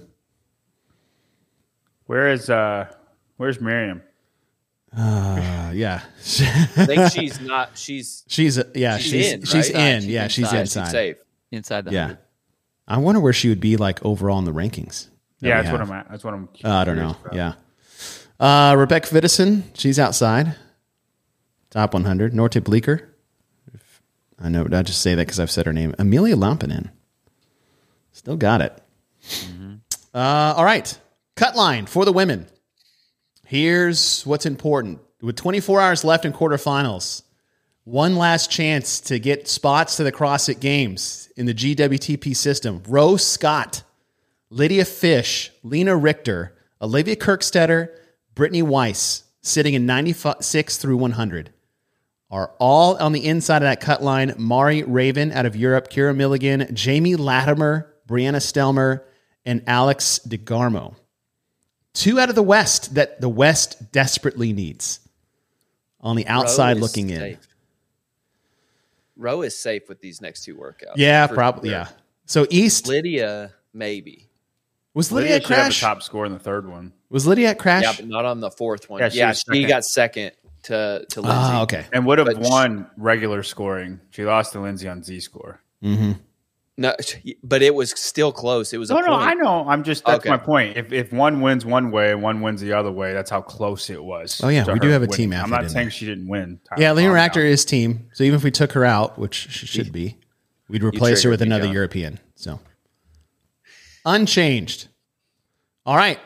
Speaker 7: Where's Miriam?
Speaker 1: Yeah.
Speaker 9: I think she's not. She's
Speaker 1: she's
Speaker 9: in,
Speaker 1: in.
Speaker 9: right?
Speaker 1: She's in. Yeah, she's
Speaker 4: inside.
Speaker 1: inside.
Speaker 9: safe.
Speaker 4: Inside the
Speaker 1: Yeah.
Speaker 4: 100.
Speaker 1: I wonder where she would be like overall in the rankings. that
Speaker 7: Yeah,
Speaker 1: we
Speaker 7: that's what
Speaker 1: have.
Speaker 7: I'm at. That's what I'm.
Speaker 1: I don't
Speaker 7: curious
Speaker 1: know.
Speaker 7: about.
Speaker 1: Yeah. Rebecca Vidison, she's outside. Top 100. Norte Bleeker. I know, I just say that because I've said her name. Amelia Lampinen. Still got it. All right. Cut line for the women. Here's what's important. With 24 hours left in quarterfinals, one last chance to get spots to the CrossFit Games in the GWTP system. Rose Scott, Lydia Fish, Lena Richter, Olivia Kirkstetter, Brittany Weiss, sitting in 96 through 100, are all on the inside of that cut line. Mari Raven out of Europe, Kira Milligan, Jamie Latimer, Brianna Stelmer, and Alex DeGarmo. 2 out of the West that the West desperately needs on the outside looking in.
Speaker 9: Roe is safe with these next 2 workouts.
Speaker 1: Yeah, probably.
Speaker 9: Sure.
Speaker 1: Yeah. So East.
Speaker 9: Lydia, maybe.
Speaker 1: Was Lydia at
Speaker 7: should have a
Speaker 1: Crash?
Speaker 7: top score in the third one.
Speaker 1: Was Lydia at Crash?
Speaker 9: Yeah, but not on the 4th one.
Speaker 7: Yeah, she was
Speaker 9: got second to Lindsay.
Speaker 1: Ah, okay.
Speaker 7: And would have
Speaker 9: But
Speaker 7: won regular scoring. She lost to Lindsay on Z score.
Speaker 1: Mm-hmm.
Speaker 9: No, but it was still close. It was
Speaker 7: No,
Speaker 9: a point.
Speaker 7: I know. That's
Speaker 9: Okay.
Speaker 7: my point. If one wins one way and one wins the other way, that's how close it was.
Speaker 1: Oh, yeah,
Speaker 7: to
Speaker 1: we
Speaker 7: her
Speaker 1: do have a
Speaker 7: winning.
Speaker 1: team
Speaker 7: I'm
Speaker 1: athlete
Speaker 7: not
Speaker 1: in
Speaker 7: saying
Speaker 1: there.
Speaker 7: she didn't win.
Speaker 1: Yeah, Lena
Speaker 7: Calm
Speaker 1: Racter
Speaker 7: down.
Speaker 1: is team. So even if we took her out, which she should be, we'd replace her with
Speaker 9: triggered me,
Speaker 1: another
Speaker 9: John.
Speaker 1: European. So unchanged. All right.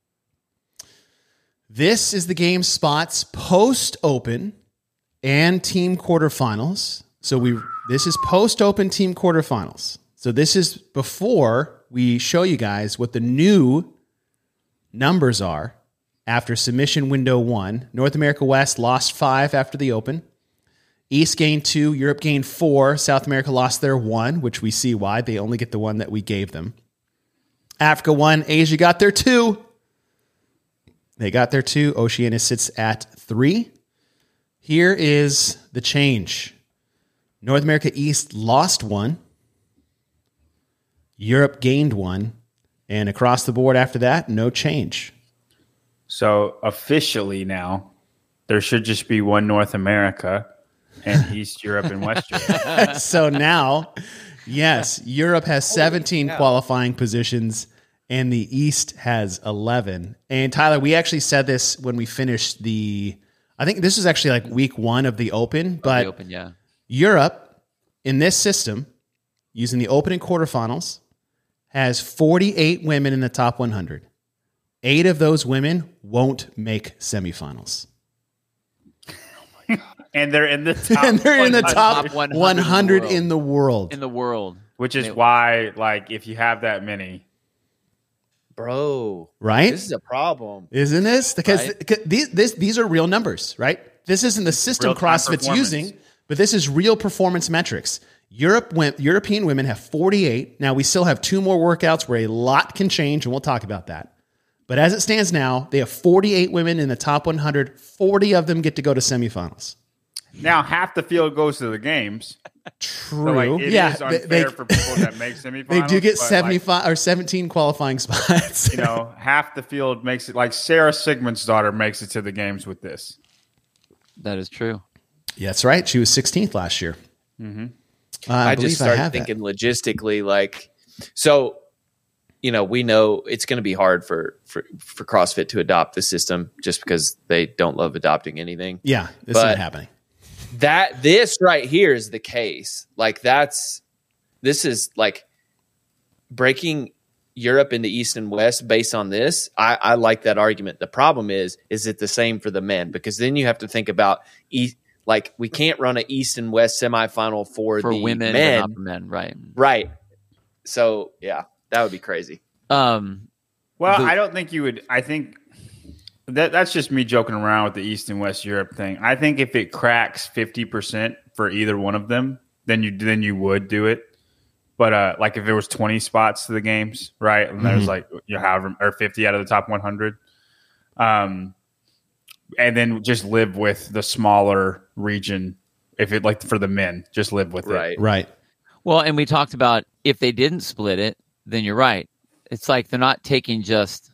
Speaker 1: This is the game spots post open and team quarterfinals. So this is post open team quarterfinals. So this is before we show you guys what the new numbers are after submission window 1. North America West lost 5 after the open. East gained 2, Europe gained 4, South America lost their 1, which we see why. They only get the 1 that we gave them. Africa 1, Asia got their 2. They got their 2. Oceania sits at 3. Here is the change. North America East lost 1. Europe gained 1. And across the board after that, no change.
Speaker 7: So officially now, there should just be one North America and East Europe and West Europe.
Speaker 1: So now, yes, Europe has 17 qualifying positions and the East has 11. And Tyler, we actually said this when we finished I think this was actually like week 1 of the Open, but Europe in this system, using the Open and quarterfinals, has 48 women in the top 100. 8 of those women won't make semifinals.
Speaker 7: And they're in the top
Speaker 1: And they're in the top
Speaker 4: 100
Speaker 1: 100 in the world.
Speaker 4: In the world.
Speaker 7: Which is why, like, if you have that many,
Speaker 9: Bro.
Speaker 1: Right?
Speaker 9: This is a problem.
Speaker 1: Isn't this? Because
Speaker 4: Right.
Speaker 1: these are real numbers, right? This isn't the system
Speaker 7: Real-time
Speaker 1: CrossFit's
Speaker 7: performance.
Speaker 1: using, but this is real performance metrics. European women have 48. Now, we still have 2 more workouts where a lot can change, and we'll talk about that. But as it stands now, they have 48 women in the top 100. 40 of them get to go to semifinals.
Speaker 7: now half the field goes to the games.
Speaker 1: True.
Speaker 7: So, like, it
Speaker 1: yeah,
Speaker 7: is unfair for people that make semifinals.
Speaker 1: they do get
Speaker 7: but,
Speaker 1: 75 or 17 qualifying spots.
Speaker 7: Like, half the field makes it. Like Sarah Sigmund's daughter makes it to the games with this.
Speaker 4: That is true.
Speaker 1: Yeah, that's right. She was 16th last year.
Speaker 7: Mm-hmm.
Speaker 1: I
Speaker 9: just
Speaker 1: believe
Speaker 9: started thinking logistically, like, so, we know it's going to be hard for CrossFit to adopt the system just because they don't love adopting anything.
Speaker 1: Yeah, this
Speaker 9: But-
Speaker 1: isn't happening.
Speaker 9: This right here is the case. Like this is like breaking Europe into East and West based on this. I like that argument. The problem is it the same for the men? Because then you have to think about like we can't run an East and West semifinal for the
Speaker 4: women,
Speaker 9: men.
Speaker 4: but not for men, right?
Speaker 9: Right. So yeah, that would be crazy.
Speaker 7: Well, I don't think you would. I think that's just me joking around with the East and West Europe thing. I think if it cracks 50% for either one of them, then you would do it. But like if there was 20 spots to the games, right, and there's like however or 50 out of the top 100, and then just live with the smaller region. If it like for the men, just live with it.
Speaker 1: Right.
Speaker 4: Well, and we talked about if they didn't split it, then you're right. It's like they're not taking just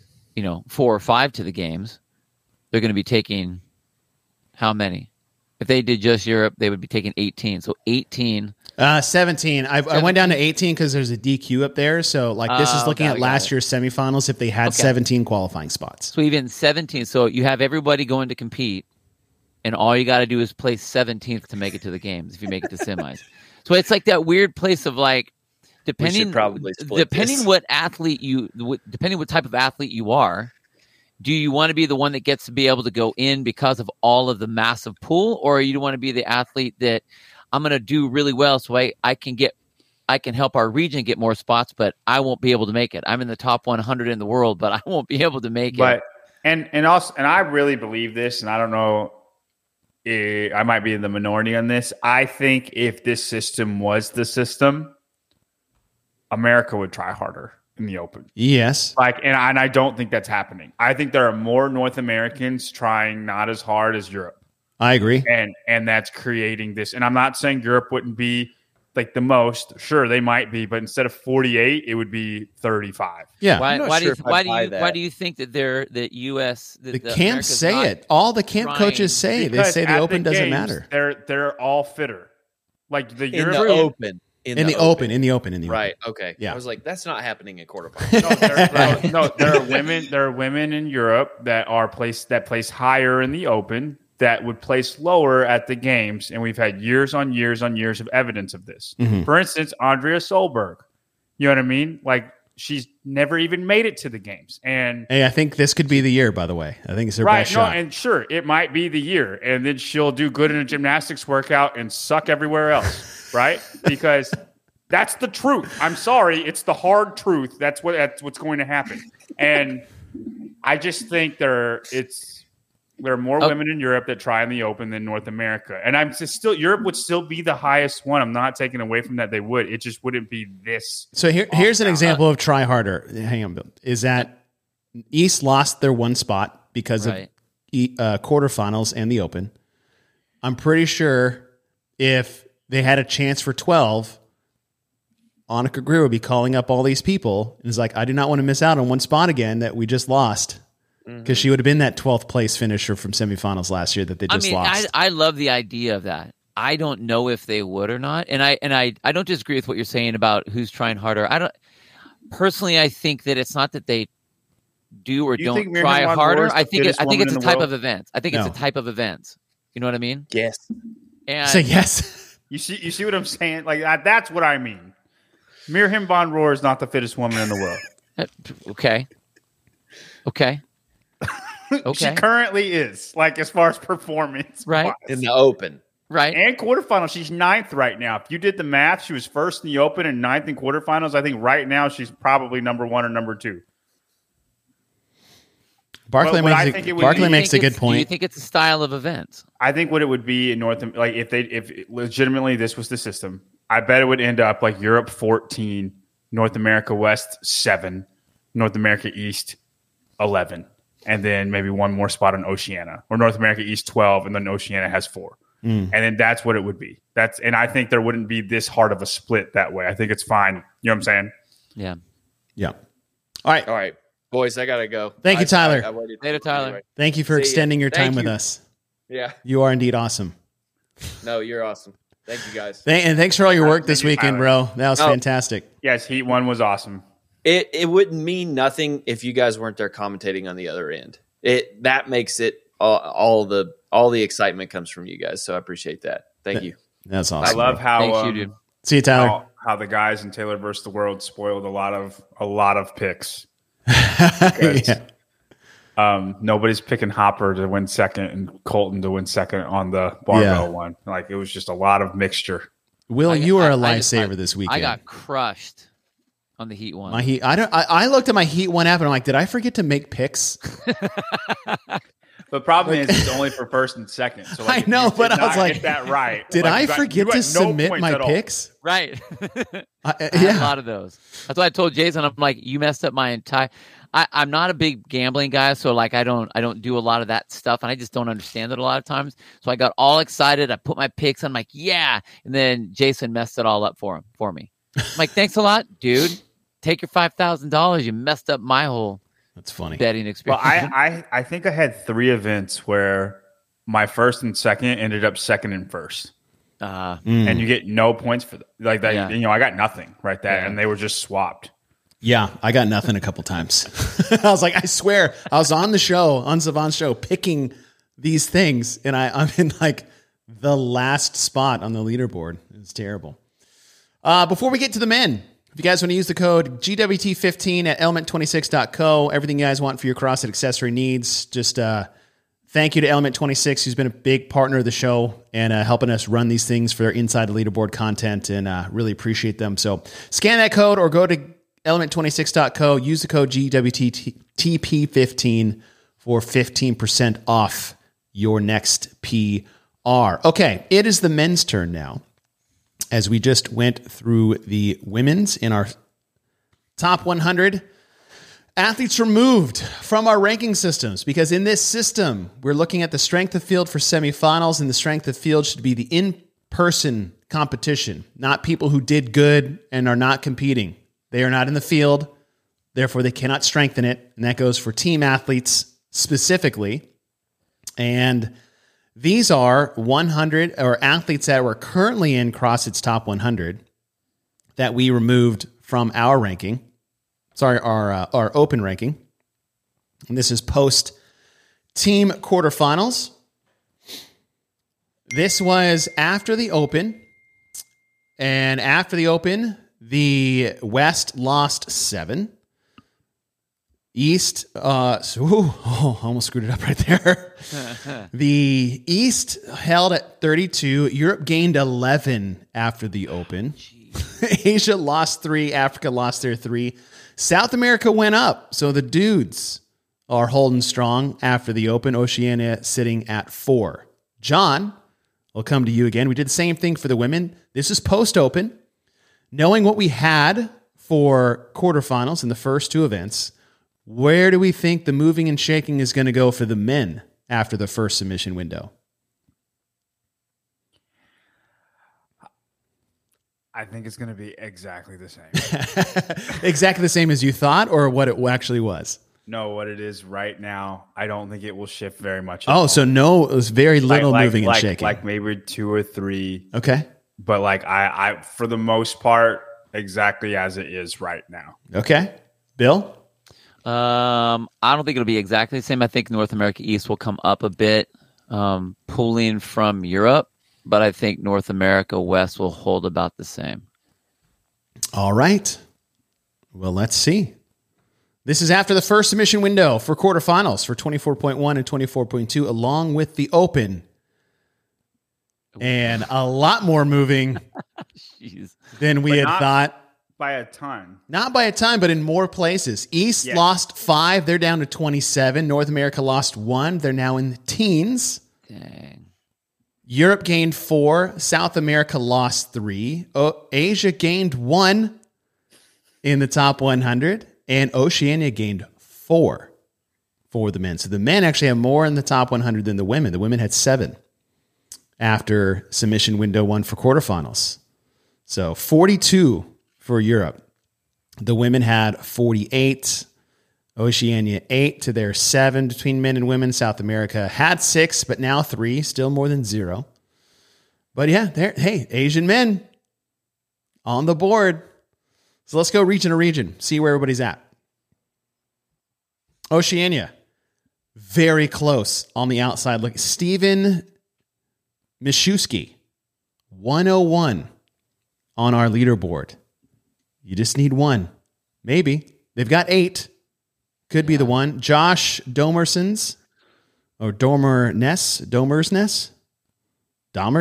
Speaker 4: 4 or 5 to the games. They're going to be taking how many? If they did just Europe, they would be taking 18. So 18.
Speaker 1: 17. I went down to 18 because there's a DQ up there. So like this is looking at last year's semifinals if they had 17 qualifying spots.
Speaker 4: So even 17. So you have everybody going to compete, and all you got to do is place 17th to make it to the games if you make it to semis. So it's like that weird place of like depending
Speaker 9: probably split
Speaker 4: depending
Speaker 9: this.
Speaker 4: what athlete depending what type of athlete you are, do you want to be the one that gets to be able to go in because of all of the massive pool, or you want to be the athlete that I'm going to do really well so I can help our region get more spots, but I won't be able to make it. I'm in the top 100 in the world, but I won't be able to make it.
Speaker 7: And I really believe this, and I don't know, I might be in the minority on this. I think if this system was the system, America would try harder in the open.
Speaker 1: Yes.
Speaker 7: And I don't think that's happening. I think there are more North Americans trying not as hard as Europe.
Speaker 1: I agree.
Speaker 7: And that's creating this. And I'm not saying Europe wouldn't be like the most. Sure, they might be, but instead of 48, it would be 35.
Speaker 1: Yeah.
Speaker 4: Why do you think that the U.S.
Speaker 1: The camps say it. All the camp coaches say. They say the Open doesn't matter.
Speaker 7: They're all fitter. Like the
Speaker 9: European Open.
Speaker 1: In the open.
Speaker 9: Right. Okay.
Speaker 1: Yeah.
Speaker 9: I was like, that's not happening in quarterfinals.
Speaker 7: There are women in Europe that place higher in the Open that would place lower at the games, and we've had years on years on years of evidence of this.
Speaker 1: Mm-hmm.
Speaker 7: For instance, Andrea Solberg. You know what I mean? Like, she's never even made it to the games. And
Speaker 1: hey, I think this could be the year, by the way. I think it's her best shot.
Speaker 7: And sure, it might be the year. And then she'll do good in a gymnastics workout and suck everywhere else, right? Because that's the truth. I'm sorry. It's the hard truth. That's what's going to happen. And I just think there are more women in Europe that try in the Open than North America. And Europe would still be the highest one. I'm not taking away from that. They would. It just wouldn't be this.
Speaker 1: So here's an example of try harder. Hang on, Bill. Is that East lost their one spot because of quarterfinals and the Open. I'm pretty sure if they had a chance for 12, Annika Greer would be calling up all these people and is like, I do not want to miss out on one spot again that we just lost. Because she would have been that 12th place finisher from semifinals last year that they just lost.
Speaker 4: I love the idea of that. I don't know if they would or not, and I don't disagree with what you're saying about who's trying harder. Personally, I think that it's not that they do or don't try harder. I think it's a type of event. I think it's a type of event. You know what I mean?
Speaker 9: Yes.
Speaker 4: And
Speaker 1: say yes.
Speaker 7: You see what I'm saying? Like that's what I mean. Mirjam van Roer is not the fittest woman in the world.
Speaker 4: Okay.
Speaker 7: She currently is, like, as far as performance,
Speaker 4: right?
Speaker 9: In the Open,
Speaker 4: right?
Speaker 7: And quarterfinals, she's 9th right now. If you did the math, she was first in the Open and 9th in quarterfinals. I think right now she's probably number 1 or number 2.
Speaker 1: Barclay makes a good point.
Speaker 4: Do you think it's a style of event?
Speaker 7: I think what it would be in like if legitimately this was the system, I bet it would end up like Europe 14, North America West 7, North America East 11. And then maybe one more spot on Oceania, or North America East 12, and then Oceania has 4. And then that's what it would be. And I think there wouldn't be this hard of a split that way. I think it's fine. You know what I'm saying?
Speaker 4: Yeah.
Speaker 1: All right,
Speaker 9: boys, I gotta go.
Speaker 1: Thank you, Tyler.
Speaker 4: Later, Tyler.
Speaker 9: Anyway.
Speaker 1: Thank you for extending your time with us.
Speaker 9: Yeah,
Speaker 1: you are indeed awesome.
Speaker 9: No, you're awesome. Thank you, guys.
Speaker 1: And thanks for all your work this weekend, bro. That was fantastic.
Speaker 7: Yes, Heat 1 was awesome.
Speaker 9: It wouldn't mean nothing if you guys weren't there commentating on the other end. That makes it all the excitement comes from you guys. So I appreciate that. Thank you.
Speaker 1: That's awesome.
Speaker 7: I love how
Speaker 4: Thanks, you dude.
Speaker 1: See you, Tyler.
Speaker 7: How the guys in Taylor versus the World spoiled a lot of picks. Nobody's picking Hopper to win second and Colton to win second on the barbell one. Like, it was just a lot of mixture.
Speaker 1: Will, you are a lifesaver this weekend.
Speaker 4: I got crushed on the Heat one.
Speaker 1: My Heat. I looked at my Heat one app and I'm like, did I forget to make picks?
Speaker 7: The problem is it's only for first and second. So like,
Speaker 1: I know, but I was like,
Speaker 7: get that right.
Speaker 1: Did I forget to submit my picks?
Speaker 4: Right. I had a lot of those. That's why I told Jason, I'm like, you messed up my entire. I'm not a big gambling guy, so like I don't do a lot of that stuff, and I just don't understand it a lot of times. So I got all excited. I put my picks. I'm like, yeah, and then Jason messed it all up for me. I'm like, thanks a lot, dude. Take your $5,000. You messed up my whole.
Speaker 1: That's funny.
Speaker 4: Betting experience.
Speaker 7: Well, I think I had 3 events where my first and second ended up second and first. And you get no points for that. Like that. Yeah. You know, I got nothing right there, and they were just swapped.
Speaker 1: Yeah, I got nothing a couple times. I was like, I swear, I was on the show, on Savant's show, picking these things, and I'm in like the last spot on the leaderboard. It's terrible. Before we get to the men, If you guys want to use the code GWT15 at element26.co, everything you guys want for your CrossFit accessory needs, just thank you to Element26, who's been a big partner of the show and helping us run these things for their Inside the Leaderboard content, and really appreciate them. So scan that code or go to element26.co, use the code GWTTP15 for 15% off your next PR. Okay, it is the men's turn now, as we just went through the women's in our top 100. Athletes removed from our ranking systems, because in this system, we're looking at the strength of field for semifinals, and the strength of field should be the in-person competition, not people who did good and are not competing. They are not in the field, therefore they cannot strengthen it, and that goes for team athletes specifically. And these are 100 or athletes that were currently in CrossFit's top 100 that we removed from our ranking. Sorry, our open ranking. And this is post team quarterfinals. This was after the open. And after the open, the West lost 7. East, almost screwed it up right there. The East held at 32. Europe gained 11 after the open. Asia lost 3. Africa lost their 3. South America went up. So the dudes are holding strong after the open. Oceania sitting at 4. John, we'll come to you again. We did the same thing for the women. This is post-open. Knowing what we had for quarterfinals in the first 2 events, where do we think the moving and shaking is going to go for the men after the first submission window?
Speaker 7: I think it's going to be exactly the same.
Speaker 1: Exactly the same as you thought, or what it actually was?
Speaker 7: No, what it is right now. I don't think it will shift very much.
Speaker 1: So no, it was very little moving and shaking.
Speaker 7: Like maybe 2 or 3.
Speaker 1: Okay.
Speaker 7: But like I for the most part, exactly as it is right now.
Speaker 1: Okay. Bill?
Speaker 4: I don't think it'll be exactly the same. I think North America East will come up a bit, pulling from Europe, but I think North America West will hold about the same.
Speaker 1: All right. Well, let's see. This is after the first submission window for quarterfinals for 24.1 and 24.2, along with the open. And a lot more moving than we had thought.
Speaker 7: By a ton.
Speaker 1: Not by a ton, but in more places. East lost 5. They're down to 27. North America lost 1. They're now in the teens.
Speaker 4: Dang.
Speaker 1: Europe gained 4. South America lost 3. Asia gained 1 in the top 100. And Oceania gained 4 for the men. So the men actually have more in the top 100 than the women. The women had 7 after submission window 1 for quarterfinals. So 42 for Europe. The women had 48. Oceania 8 to their 7 between men and women. South America had 6, but now 3, still more than 0. But yeah, hey, Asian men on the board. So let's go region to region, see where everybody's at. Oceania, very close on the outside. Look, Steven Mishewski, 101 on our leaderboard. You just need 1. Maybe. They've got 8. Could be the one. Josh Domersons, or Domersness?
Speaker 4: I'll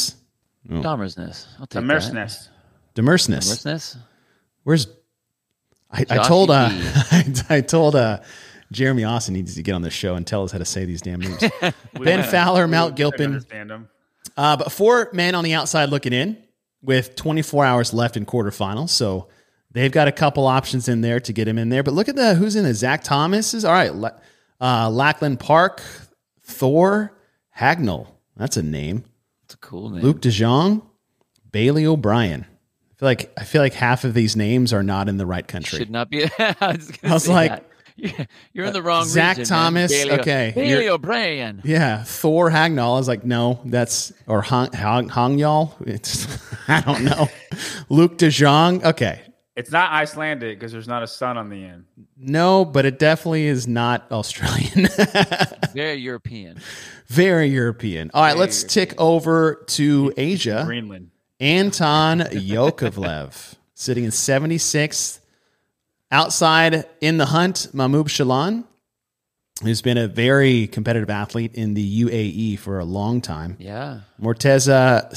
Speaker 4: take that.
Speaker 7: Demersness.
Speaker 1: Where's I told Jeremy Austin needs to get on the show and tell us how to say these damn names. Ben Fowler, Mount Gilpin. But 4 men on the outside looking in with 24 hours left in quarterfinals. So they've got a couple options in there to get him in there. But look at who's in there. Zach Thomas is all right. Lackland Park, Thor Hagnall. That's a name.
Speaker 4: It's a cool name.
Speaker 1: Luke DeJong, Bailey O'Brien. I feel like half of these names are not in the right country.
Speaker 4: Should not be. I
Speaker 1: was like,
Speaker 4: that. You're in the wrong
Speaker 1: Zach
Speaker 4: region.
Speaker 1: Thomas.
Speaker 4: Bailey,
Speaker 1: okay.
Speaker 4: Bailey O'Brien.
Speaker 1: Yeah. Thor Hagnall. I was like, no, or Hangyal. It's, I don't know. Luke DeJong. Okay.
Speaker 7: It's not Icelandic because there's not a sun on the end.
Speaker 1: No, but it definitely is not Australian.
Speaker 4: Very European.
Speaker 1: Very European. All right, let's tick over to Asia.
Speaker 7: Greenland.
Speaker 1: Anton Yakovlev. sitting in 76th. Outside in the hunt, Mahmoud Shalan, who's been a very competitive athlete in the UAE for a long time.
Speaker 4: Yeah.
Speaker 1: Morteza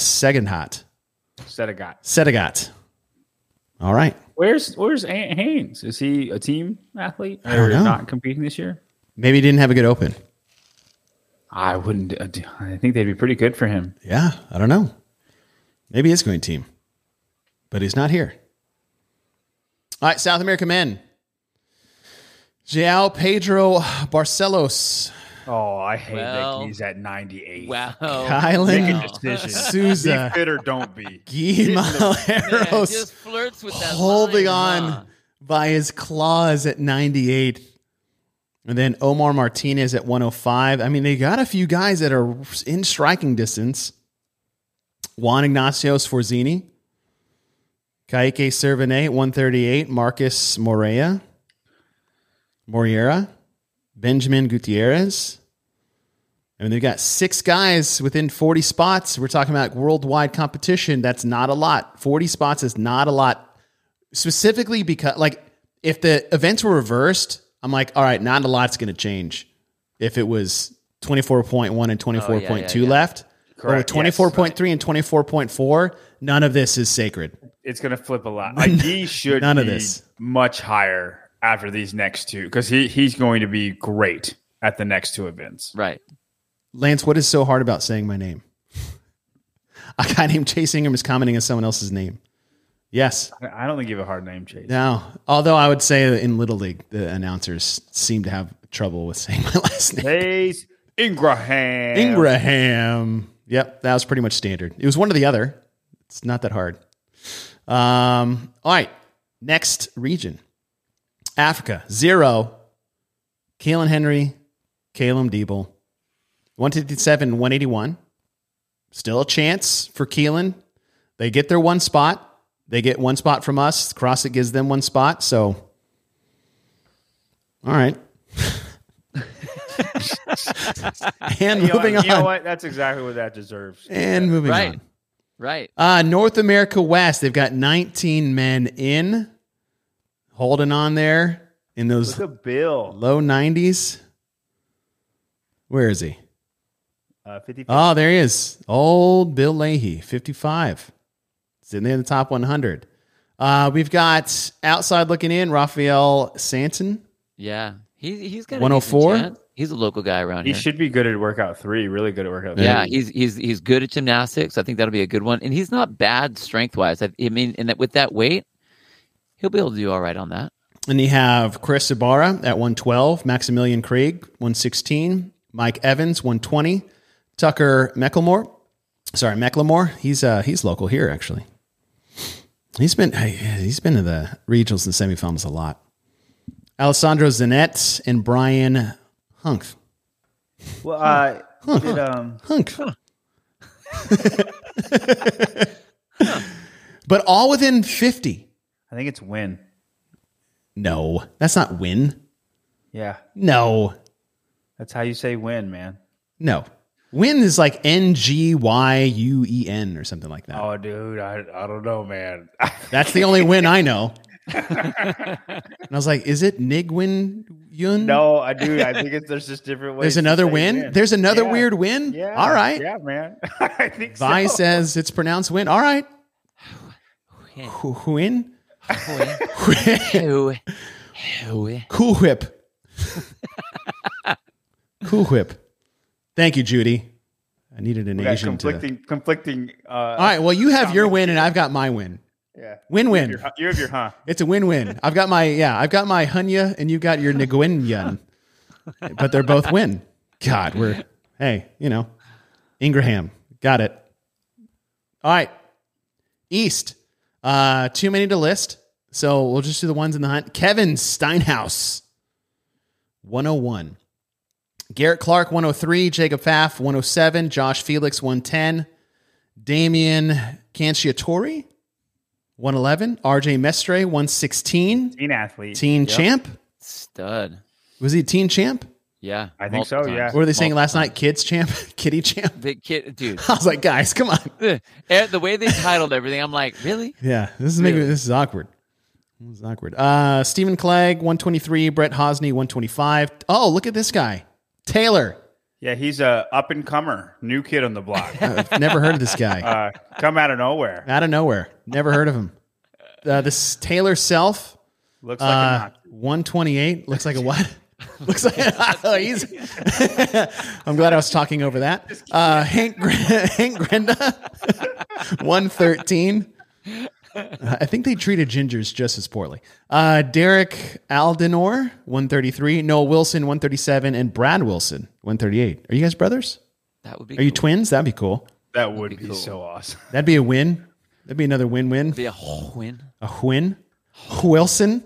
Speaker 1: Sedegat. All right.
Speaker 7: Where's Haynes? Is he a team athlete?
Speaker 1: I don't know.
Speaker 7: Not competing this year?
Speaker 1: Maybe he didn't have a good open.
Speaker 7: I wouldn't. I think they'd be pretty good for him.
Speaker 1: Yeah, I don't know. Maybe he is going team, but he's not here. All right, South American men. João Pedro Barcelos.
Speaker 7: Oh, I hate that he's at 98.
Speaker 4: Wow.
Speaker 1: Kylan
Speaker 7: Make a decision.
Speaker 1: Souza.
Speaker 7: Be fit or don't be.
Speaker 1: Guy
Speaker 4: Man,
Speaker 1: Malheiros
Speaker 4: just flirts with that
Speaker 1: holding
Speaker 4: line,
Speaker 1: on
Speaker 4: huh?
Speaker 1: by his claws at 98. And then Omar Martinez at 105. I mean, they got a few guys that are in striking distance. Juan Ignacio Sforzini. Kaique Servanet, 138. Marcus Moriera. Benjamin Gutierrez. And they've got 6 guys within 40 spots. We're talking about worldwide competition. That's not a lot. 40 spots is not a lot. Specifically because, like, if the events were reversed, I'm like, all right, not a lot's going to change. If it was 24.1 and 24.2 left,
Speaker 7: Correct.
Speaker 1: or 24.3 and 24.4, none of this is sacred.
Speaker 7: It's going to flip a lot. Like, he should
Speaker 1: None
Speaker 7: be
Speaker 1: of this.
Speaker 7: much higher after these next 2 because he's going to be great at the next 2 events.
Speaker 4: Right.
Speaker 1: Lance, what is so hard about saying my name? A guy named Chase Ingram is commenting on someone else's name. Yes.
Speaker 7: I don't think you have a hard name, Chase.
Speaker 1: No. Although I would say that in Little League, the announcers seem to have trouble with saying my last name.
Speaker 7: Chase Ingraham.
Speaker 1: Yep. That was pretty much standard. It was one or the other. It's not that hard. All right. Next region. Africa. 0. Keelan Henry. Caleb Diebel. 157, 181. Still a chance for Keelan. They get their 1 spot. They get 1 spot from us. CrossFit gives them 1 spot. So, all right. And moving on.
Speaker 7: You know what? That's exactly what that deserves.
Speaker 1: And moving
Speaker 4: Right.
Speaker 1: on.
Speaker 4: Right.
Speaker 1: North America West, they've got 19 men in. Holding on there in those
Speaker 7: Look at Bill.
Speaker 1: low 90s. Where is he?
Speaker 7: 50.
Speaker 1: Oh, there he is. Old Bill Leahy, 55. Sitting there in the top 100. We've got outside looking in, Raphael Santon.
Speaker 4: Yeah. He's got
Speaker 1: 104?
Speaker 4: 104. He's a local guy around
Speaker 7: He
Speaker 4: here.
Speaker 7: should be good at workout 3. Really good at workout 3.
Speaker 4: Yeah, he's good at gymnastics. I think that'll be a good one, and he's not bad strength wise. I mean, and with that weight, he'll be able to do all right on that.
Speaker 1: And you have Chris Ibarra at 112, Maximilian Craig, 116, Mike Evans, 120, Tucker Mecklemore. He's local here, actually. He's been to the regionals and semifinals a lot. Alessandro Zanet and Brian Hunk.
Speaker 7: Well,
Speaker 1: Hunk. But all within 50.
Speaker 7: I think it's win.
Speaker 1: No, that's not win.
Speaker 7: Yeah.
Speaker 1: No.
Speaker 7: That's how you say win, man.
Speaker 1: No. Win is like NGYUEN or something like that.
Speaker 7: Oh, dude, I don't know, man.
Speaker 1: That's the only win I know. And I was like, is it Nigwin Yun?
Speaker 7: No, I think there's just different ways.
Speaker 1: There's
Speaker 7: to
Speaker 1: win?
Speaker 7: say win.
Speaker 1: There's another
Speaker 7: Yeah.
Speaker 1: weird win?
Speaker 7: Yeah.
Speaker 1: All right.
Speaker 7: Yeah, man. I think
Speaker 1: Vi
Speaker 7: so.
Speaker 1: says it's pronounced win. All right. Win? Cool whip. Cool whip. Thank you, Judy. I needed an
Speaker 7: We got
Speaker 1: Asian
Speaker 7: conflicting.
Speaker 1: All right. Well, you have your win and I've got my win.
Speaker 7: Yeah.
Speaker 1: Win-win.
Speaker 7: You have your huh.
Speaker 1: It's a win-win. I've got my Hunya and you've got your Nguyen. But they're both win. God, Ingraham. Got it. All right. East. Too many to list. So we'll just do the ones in the hunt. Kevin Steinhaus, 101. Garrett Clark, 103. Jacob Pfaff, 107. Josh Felix, 110. Damian Canciatori, 111. RJ Mestre, 116.
Speaker 7: Teen athlete.
Speaker 1: Teen champ.
Speaker 4: Stud.
Speaker 1: Was he a teen champ?
Speaker 4: Yeah,
Speaker 7: I think so,
Speaker 4: multiple
Speaker 7: yeah.
Speaker 4: times.
Speaker 1: What were they saying
Speaker 4: Multiple
Speaker 1: last night?
Speaker 4: times.
Speaker 1: Kids champ, kitty champ.
Speaker 4: The kid, dude.
Speaker 1: I was like, guys, come on.
Speaker 4: The way they titled everything, I'm like, really?
Speaker 1: Yeah, this is making
Speaker 4: Really?
Speaker 1: this is awkward. This is awkward. Stephen Clegg, 123. Brett Hosney, 125. Oh, look at this guy, Taylor.
Speaker 7: Yeah, he's a up and comer, new kid on the block.
Speaker 1: I've never heard of this guy.
Speaker 7: Come out of nowhere.
Speaker 1: Out of nowhere. Never heard of him. This Taylor Self,
Speaker 7: Looks like a knock.
Speaker 1: 128. Looks like a what? Looks like he's. I'm glad I was talking over that. Hank Grenda, 113. I think they treated gingers just as poorly. Derek Aldenor, 133. Noah Wilson, 137. And Brad Wilson, 138. Are you guys brothers?
Speaker 4: That would be
Speaker 1: Are you twins? That'd be cool.
Speaker 7: That would be
Speaker 4: cool.
Speaker 7: so awesome.
Speaker 1: That'd be a win. That'd be another win-win.
Speaker 4: be a whole win.
Speaker 1: A win. Wilson.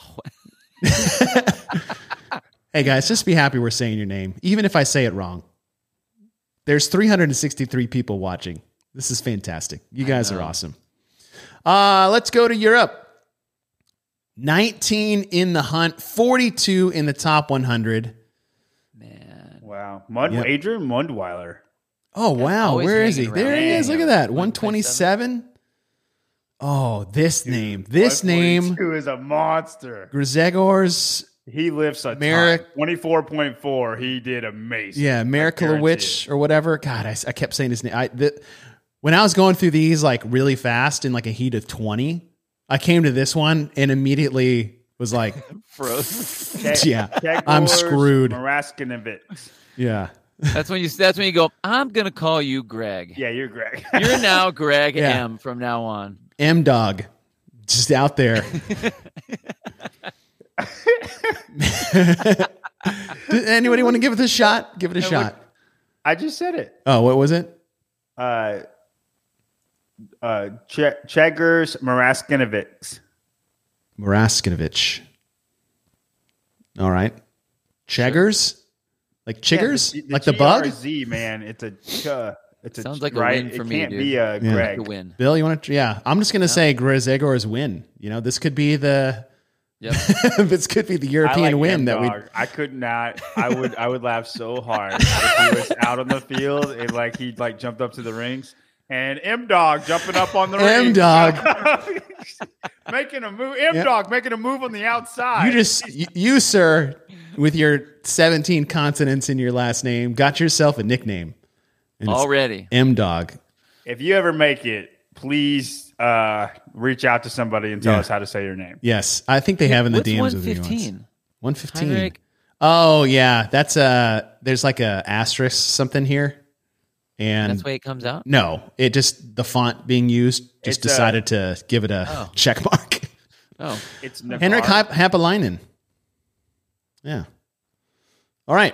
Speaker 1: Hey guys, just be happy we're saying your name, even if I say it wrong. There's 363 people watching. This is fantastic. You guys are awesome. Let's go to Europe. 19 in the hunt, 42 in the top 100.
Speaker 4: Man.
Speaker 7: Wow.
Speaker 1: Yep.
Speaker 7: Adrian Mundweiler.
Speaker 1: Oh, wow.
Speaker 4: Always
Speaker 1: Where is he?
Speaker 4: hanging
Speaker 1: There
Speaker 4: around.
Speaker 1: he is. Look at that.
Speaker 4: 127.
Speaker 1: 127. Oh, this name. This name.
Speaker 7: Who is a monster.
Speaker 1: Grzegorz.
Speaker 7: He lifts a
Speaker 1: Merrick-
Speaker 7: ton. 24.4. He did amazing.
Speaker 1: Yeah,
Speaker 7: I guarantee
Speaker 1: Mirakulowicz or whatever. God, I kept saying his name. When I was going through these like really fast in like a heat of 20, I came to this one and immediately was like,
Speaker 4: Froze.
Speaker 7: it.
Speaker 1: yeah,
Speaker 7: Kegors
Speaker 1: I'm screwed.
Speaker 7: Maraskinovich.
Speaker 1: Yeah.
Speaker 4: That's when you go, I'm gonna call you Greg.
Speaker 7: Yeah, you're Greg.
Speaker 4: You're now Greg
Speaker 1: Yeah.
Speaker 4: M from now on.
Speaker 1: M Dog, just out there. Anybody want to give it a shot? Give it a shot.
Speaker 7: I just said it.
Speaker 1: Oh, what was it?
Speaker 7: Chegors Maraskinovich.
Speaker 1: Maraskinovich. All right. Cheggers? Like chiggers?
Speaker 7: Yeah,
Speaker 1: like the bug?
Speaker 7: GRZ, man. It's a
Speaker 4: Sounds like a
Speaker 7: right?
Speaker 4: win for
Speaker 7: it
Speaker 4: me,
Speaker 7: can't
Speaker 4: dude.
Speaker 7: be a
Speaker 1: Yeah.
Speaker 7: Greg.
Speaker 4: To win.
Speaker 1: Bill, you want to? Yeah. I'm just going to say Grzegorz win. You know, this could be the
Speaker 4: Yep.
Speaker 1: this could be the
Speaker 7: I
Speaker 1: European
Speaker 7: like
Speaker 1: win that we.
Speaker 7: M-Dog. I could not. I would laugh so hard if he was out on the field and like he like jumped up to the rings and M Dog jumping up on the rings.
Speaker 1: M-Dog.
Speaker 7: making a move. M Dog making a move on the outside.
Speaker 1: You, sir, with your 17 consonants in your last name, got yourself a nickname. And it's
Speaker 4: Already.
Speaker 1: M Dog.
Speaker 7: If you ever make it, please reach out to somebody and tell us how to say your name.
Speaker 1: Yes, I think they have in the
Speaker 4: What's
Speaker 1: DMs with you once.
Speaker 4: 115?
Speaker 1: 115.
Speaker 4: Heinrich?
Speaker 1: Oh yeah, that's there's like a asterisk something here, and
Speaker 4: That's the way it comes out?
Speaker 1: no, it just the font being used just
Speaker 7: It's,
Speaker 1: decided to give it a check mark.
Speaker 4: Oh.
Speaker 7: It's Nagar.
Speaker 1: Henrik Haapalainen. Yeah. All right.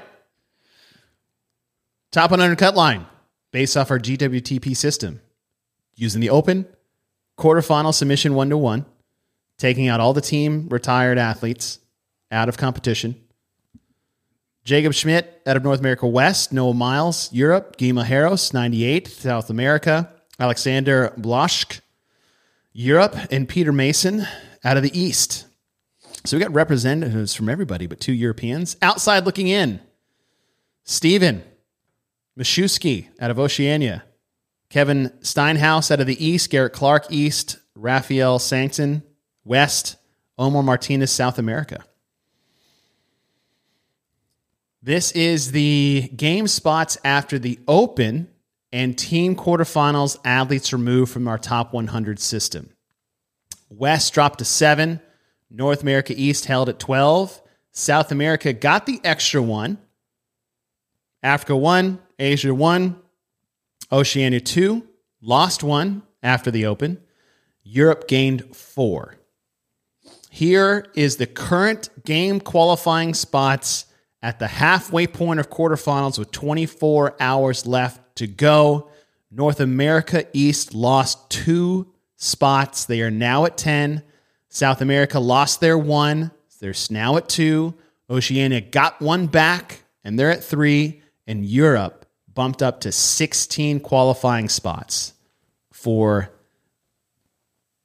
Speaker 1: Top 100 cut line based off our GWTP system. Using the open, quarterfinal submission 1-1, taking out all the team retired athletes out of competition. Jacob Schmidt out of North America West, Noah Miles, Europe, Guy Majeros, 98, South America, Alexander Bloschk, Europe, and Peter Mason out of the East. So we got representatives from everybody, but 2 Europeans. Outside looking in, Steven Mashewski out of Oceania, Kevin Steinhaus out of the East, Garrett Clark East, Raphael Sankton West, Omar Martinez South America. This is the game spots after the Open and team quarterfinals athletes removed from our top 100 system. West dropped to 7. North America East held at 12. South America got the extra 1. Africa 1. Asia 1. Oceania 2. Lost 1 after the Open. Europe gained 4. Here is the current game qualifying spots at the halfway point of quarterfinals with 24 hours left to go. North America East lost 2 spots. They are now at 10. South America lost their 1. They're now at 2. Oceania got 1 back, and they're at 3. And Europe bumped up to 16 qualifying spots for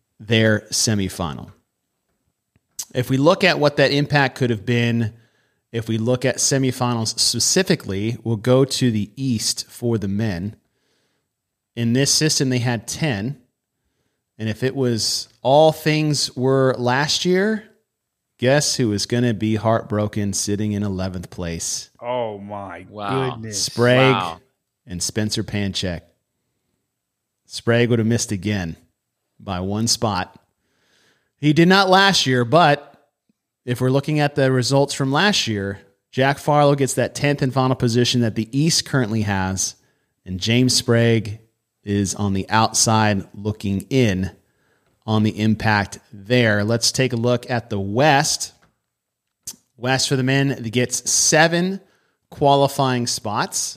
Speaker 1: their semifinal. If we look at what that impact could have been If we look at semifinals specifically, we'll go to the East for the men. In this system, they had 10. And if it was all things were last year, guess who is going to be heartbroken sitting in 11th place?
Speaker 7: Oh, my
Speaker 4: Wow.
Speaker 7: goodness.
Speaker 1: Sprague
Speaker 4: Wow.
Speaker 1: and Spencer Panchek. Sprague would have missed again by 1 spot. He did not last year, but if we're looking at the results from last year, Jack Farlow gets that 10th and final position that the East currently has, and James Sprague is on the outside looking in on the impact there. Let's take a look at the West. West for the men gets 7 qualifying spots.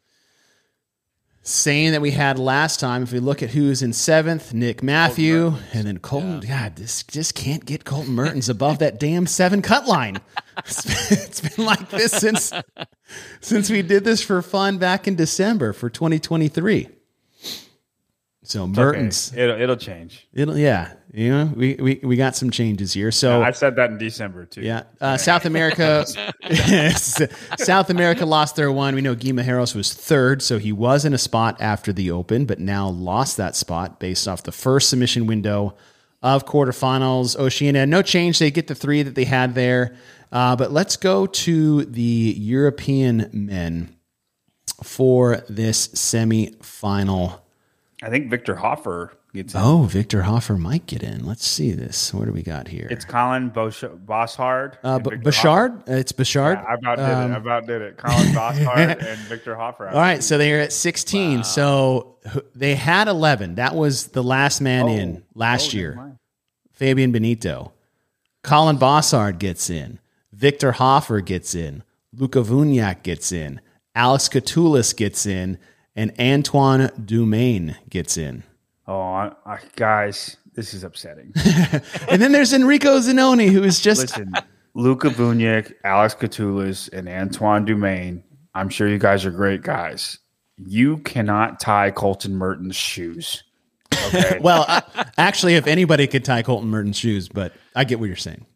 Speaker 1: Same that we had last time. If we look at who's in 7th, Nick Matthew, and then Colton. God, this just can't get Colton Mertens above that damn 7 cut line. It's been like this since we did this for fun back in December for 2023. So Mertens,
Speaker 7: Okay. It'll change.
Speaker 1: we got some changes here. So
Speaker 7: I said that in December too.
Speaker 1: yeah, South America, South America lost their one. We know Guy Majeros was 3rd, so he was in a spot after the Open, but now lost that spot based off the first submission window of quarterfinals. Oceania, no change. They get the 3 that they had there. But let's go to the European men for this semifinal.
Speaker 7: I think Victor Hoffer gets in.
Speaker 1: Oh, Victor Hoffer might get in. Let's see this. What do we got here?
Speaker 7: It's Colin Boshard.
Speaker 1: Bouchard? It's Bouchard.
Speaker 7: Yeah, I about did it. Colin Boshard and Victor Hoffer.
Speaker 1: All right, so they're at 16. Wow. So they had 11. That was the last man in last year. Fabian Benito. Colin Bossard gets in. Victor Hoffer gets in. Luka Vuniak gets in. Alex Catoulis gets in. And Antoine Dumaine gets in.
Speaker 7: Oh, guys, this is upsetting.
Speaker 1: And then there's Enrico Zanoni, who is just...
Speaker 7: Listen, Luka Vuniak, Alex Catoulis, and Antoine Dumaine, I'm sure you guys are great guys. You cannot tie Colton Mertens' shoes. Okay?
Speaker 1: Well, actually, if anybody could tie Colton Mertens' shoes, but I get what you're saying.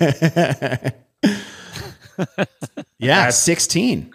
Speaker 1: Yeah, 16.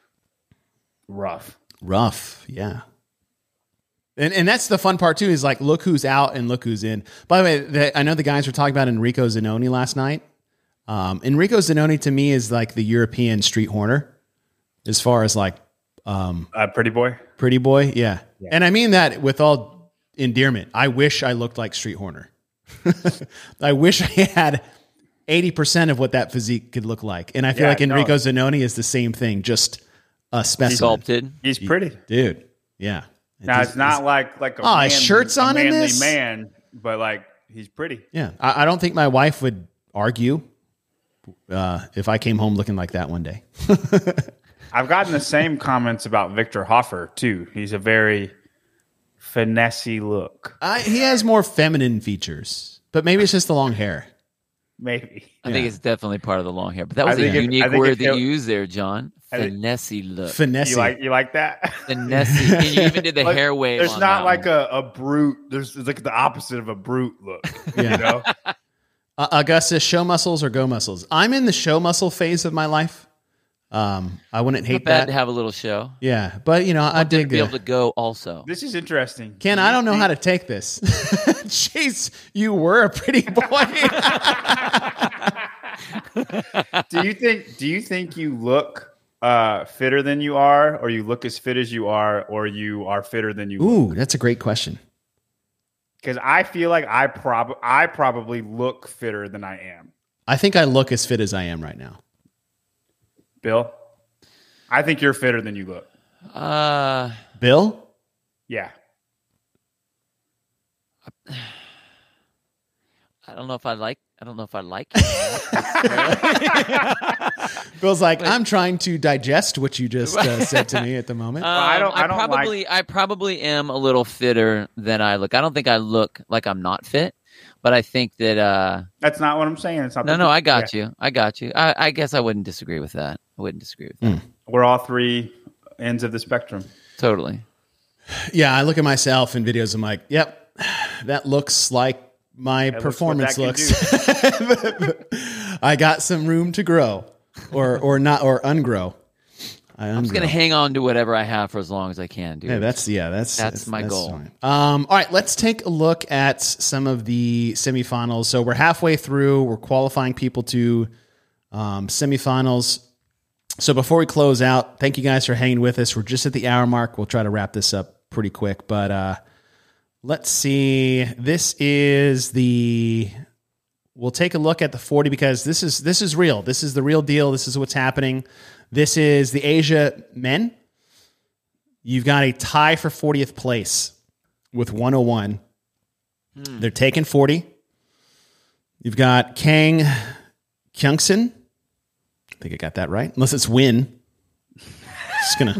Speaker 1: Rough, yeah. And that's the fun part, too, is like, look who's out and look who's in. By the way, I know the guys were talking about Enrico Zanoni last night. Enrico Zanoni, to me, is like the European Street Horner, as far as like...
Speaker 7: Pretty boy?
Speaker 1: Pretty boy, yeah. And I mean that with all endearment. I wish I looked like Street Horner. I wish I had 80% of what that physique could look like. And I feel like Enrico Zanoni is the same thing, just... specimen.
Speaker 4: Sculpted.
Speaker 7: He's pretty,
Speaker 1: dude. Yeah.
Speaker 7: Now it's not like a
Speaker 1: his shirt's on in
Speaker 7: manly
Speaker 1: this
Speaker 7: man, but like he's pretty.
Speaker 1: Yeah, I don't think my wife would argue if I came home looking like that one day.
Speaker 7: I've gotten the same comments about Victor Hoffer too. He's a very finessey look.
Speaker 1: He has more feminine features, but maybe it's just the long hair.
Speaker 7: Maybe.
Speaker 4: I think it's definitely part of the long hair. But that was a unique word that you used there, John. Finessey look.
Speaker 1: Finessey.
Speaker 7: You like that?
Speaker 4: Finessey. And you even did the hair wave.
Speaker 7: There's
Speaker 4: on
Speaker 7: not
Speaker 4: that
Speaker 7: like
Speaker 4: one.
Speaker 7: a brute. There's like the opposite of a brute look.
Speaker 1: Yeah.
Speaker 7: You know?
Speaker 1: Augustus, show muscles or go muscles? I'm in the show muscle phase of my life. I wouldn't hate
Speaker 4: Not bad
Speaker 1: that.
Speaker 4: to have a little show.
Speaker 1: Yeah, but I dig
Speaker 4: be able to go also.
Speaker 7: This is interesting.
Speaker 1: Ken, I don't know how to take this. Jeez, you were a pretty boy.
Speaker 7: Do you think you look fitter than you are, or you look as fit as you are, or you are fitter than you look?
Speaker 1: Ooh, that's a great question.
Speaker 7: Because I feel like I probably look fitter than I am.
Speaker 1: I think I look as fit as I am right now.
Speaker 7: Bill, I think you're fitter than you look.
Speaker 1: Bill?
Speaker 7: Yeah.
Speaker 4: I don't know if I like it.
Speaker 1: Bill's like, I'm trying to digest what you just said to me at the moment.
Speaker 4: I probably am a little fitter than I look. I don't think I look like I'm not fit, but I think that
Speaker 7: that's not what I'm saying. It's not.
Speaker 4: No, I got you. I guess I wouldn't disagree with that.
Speaker 7: We're all 3 ends of the spectrum.
Speaker 4: Totally.
Speaker 1: Yeah, I look at myself in videos. I'm like, yep, that looks like my performance looks. I got some room to grow. or not, or ungrow.
Speaker 4: I'm just gonna hang on to whatever I have for as long as I can, dude.
Speaker 1: Yeah, that's
Speaker 4: my goal.
Speaker 1: Fine. All right, let's take a look at some of the semifinals. So we're halfway through. We're qualifying people to semifinals. So before we close out, thank you guys for hanging with us. We're just at the hour mark. We'll try to wrap this up pretty quick, but let's see. We'll take a look at the 40 because this is real. This is the real deal. This is what's happening. This is the Asia men. You've got a tie for 40th place with 101. They're taking 40. You've got Kang Kyungsin. I think I got that right. Unless it's Win. Just gonna.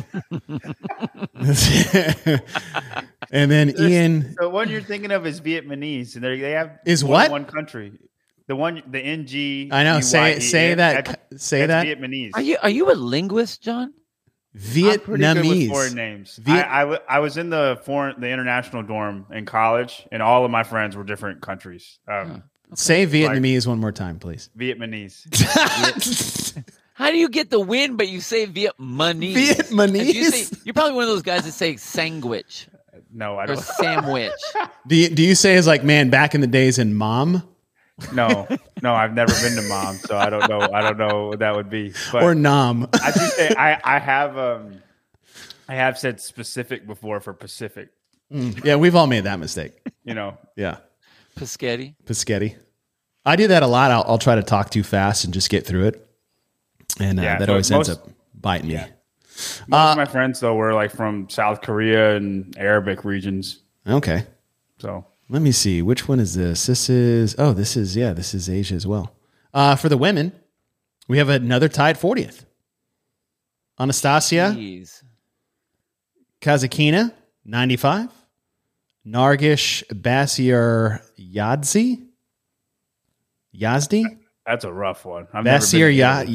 Speaker 1: And then Ian.
Speaker 7: The one you're thinking of is Vietnamese, and they have one country. The NG.
Speaker 1: I know. Say that. Say that.
Speaker 7: Vietnamese.
Speaker 4: Are you a linguist, John?
Speaker 1: Vietnamese.
Speaker 7: I'm pretty good with foreign names. I was in the international dorm in college, and all of my friends were different countries.
Speaker 1: Say Vietnamese one more time, please.
Speaker 7: Vietnamese.
Speaker 4: How do you get the win, but you say Vietnamese?
Speaker 1: Vietnamese.
Speaker 4: You're probably one of those guys that say sandwich.
Speaker 7: No, I
Speaker 4: or
Speaker 7: don't.
Speaker 4: Sandwich.
Speaker 1: Do you say is like, man, back in the days in mom?
Speaker 7: No, I've never been to mom, so I don't know what that would be. But
Speaker 1: or nom.
Speaker 7: I do say I have said specific before for Pacific.
Speaker 1: Yeah, we've all made that mistake.
Speaker 7: Yeah.
Speaker 4: Paschetti.
Speaker 1: I do that a lot. I'll try to talk too fast and just get through it. And that always ends up biting me.
Speaker 7: Most of my friends, though, were like from South Korea and Arabic regions.
Speaker 1: Okay.
Speaker 7: So
Speaker 1: let me see. Which one is this? This is Asia as well. For the women, we have another tied 40th. Anastasia Kazakina, 95. Nargish Basir Yazdi?
Speaker 7: That's a rough one.
Speaker 1: Basir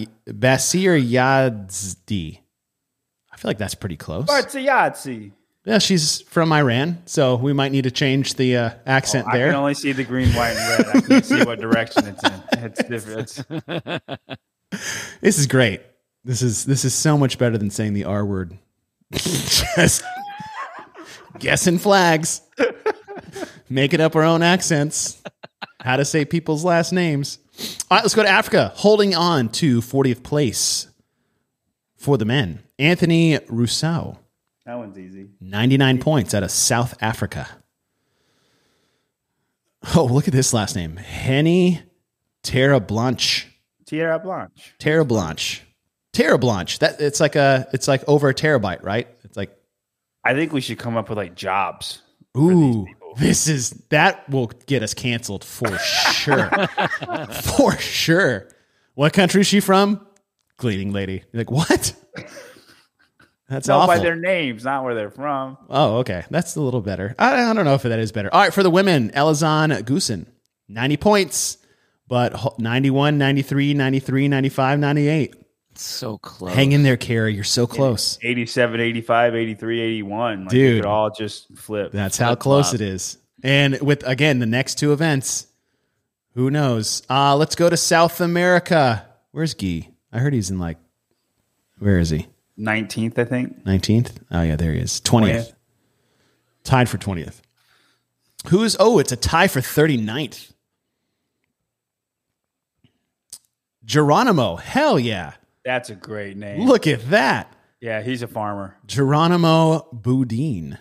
Speaker 1: Yazdi. I feel like that's pretty close.
Speaker 7: Yahtzee.
Speaker 1: Yeah, she's from Iran, so we might need to change the accent there.
Speaker 7: I can only see the green, white, and red. I can't see what direction it's in. It's different.
Speaker 1: This is great. This is so much better than saying the R word. Just guessing flags. Making up our own accents. How to say people's last names. All right, let's go to Africa. Holding on to 40th place for the men. Anthony Rousseau.
Speaker 7: That one's easy.
Speaker 1: 99 points out of South Africa. Oh, look at this last name. Henny Terra Blanche.
Speaker 7: Terra Blanche.
Speaker 1: That it's like over a terabyte, right? It's like
Speaker 7: I think we should come up with like jobs.
Speaker 1: Ooh, that will get us canceled for sure. For sure. What country is she from? Cleaning lady. You're like, what? That's awful.
Speaker 7: By their names, not where they're from.
Speaker 1: Oh, okay. That's a little better. I don't know if that is better. All right, for the women, Elizan Gusen, 90 points, but 91, 93, 93, 95, 98.
Speaker 4: So close.
Speaker 1: Hang in there, Carrie. You're so close.
Speaker 7: 87, 85, 83, 81.
Speaker 1: Dude.
Speaker 7: You could all just flip.
Speaker 1: That's how close it is. And with, again, the next two events, who knows? Let's go to South America. Where's Guy? I heard he's in where is he?
Speaker 7: 19th, I think.
Speaker 1: 19th? Oh, yeah, there he is. 20th. Tied for 20th. It's a tie for 39th. Geronimo. Hell yeah.
Speaker 7: That's a great name.
Speaker 1: Look at that.
Speaker 7: Yeah, he's a farmer.
Speaker 1: Geronimo Bodine.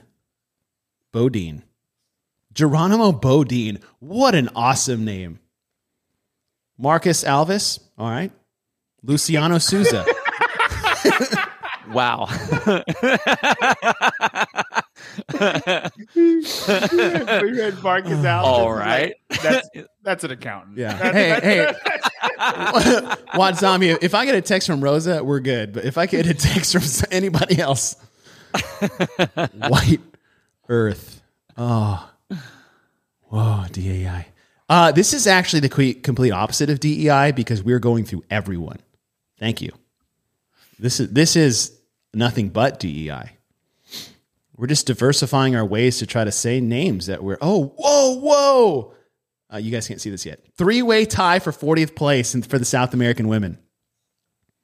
Speaker 1: Geronimo Bodine. What an awesome name. Marcus Alves. All right. Luciano Souza.
Speaker 4: Wow.
Speaker 7: We read Marcus Alves.
Speaker 4: All right.
Speaker 7: That's an accountant.
Speaker 1: Yeah. Hey. Watazami, if I get a text from Rosa, we're good. But if I get a text from anybody else, White Earth. Oh. Whoa, DEI. This is actually the complete opposite of DEI because we're going through everyone. Thank you. This is nothing but DEI. We're just diversifying our ways to try to say names that we're, whoa. You guys can't see this yet. 3-way tie for 40th place for the South American women.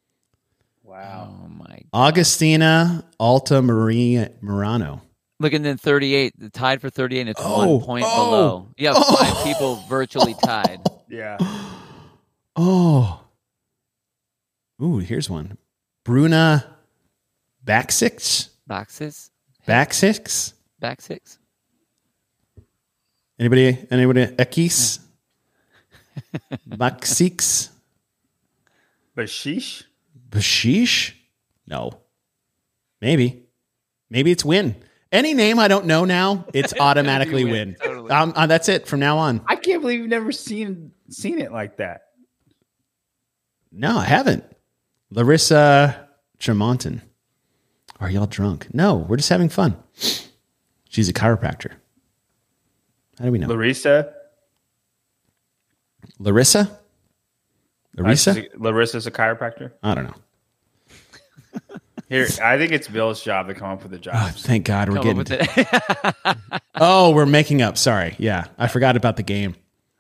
Speaker 1: Augustina Alta Maria Murano.
Speaker 4: Look, and then 38, the tied for 38, and it's 1 point below. You have 5 people virtually tied.
Speaker 7: Yeah.
Speaker 1: Oh. Ooh, here's one. Bruna Baksix?
Speaker 4: Boxes?
Speaker 1: Baksix?
Speaker 4: Back 6?
Speaker 1: Anybody? Ekis? Baksix?
Speaker 7: Bashish?
Speaker 1: Bashish? No. Maybe it's Win. Any name I don't know now, it's automatically Win.
Speaker 4: Totally.
Speaker 1: That's it from now on.
Speaker 7: I can't believe you've never seen it like that.
Speaker 1: No, I haven't. Larissa Tremonton. Are y'all drunk? No, we're just having fun. She's a chiropractor. How do we know?
Speaker 7: Larissa?
Speaker 1: Larissa?
Speaker 7: Larissa's a chiropractor?
Speaker 1: I don't know.
Speaker 7: Here, I think it's Bill's job to come up with the
Speaker 1: Oh,
Speaker 7: jobs.
Speaker 1: thank God we're
Speaker 4: Come
Speaker 1: getting
Speaker 4: up with
Speaker 1: to Oh, we're making up. Sorry. Yeah, I forgot about the game.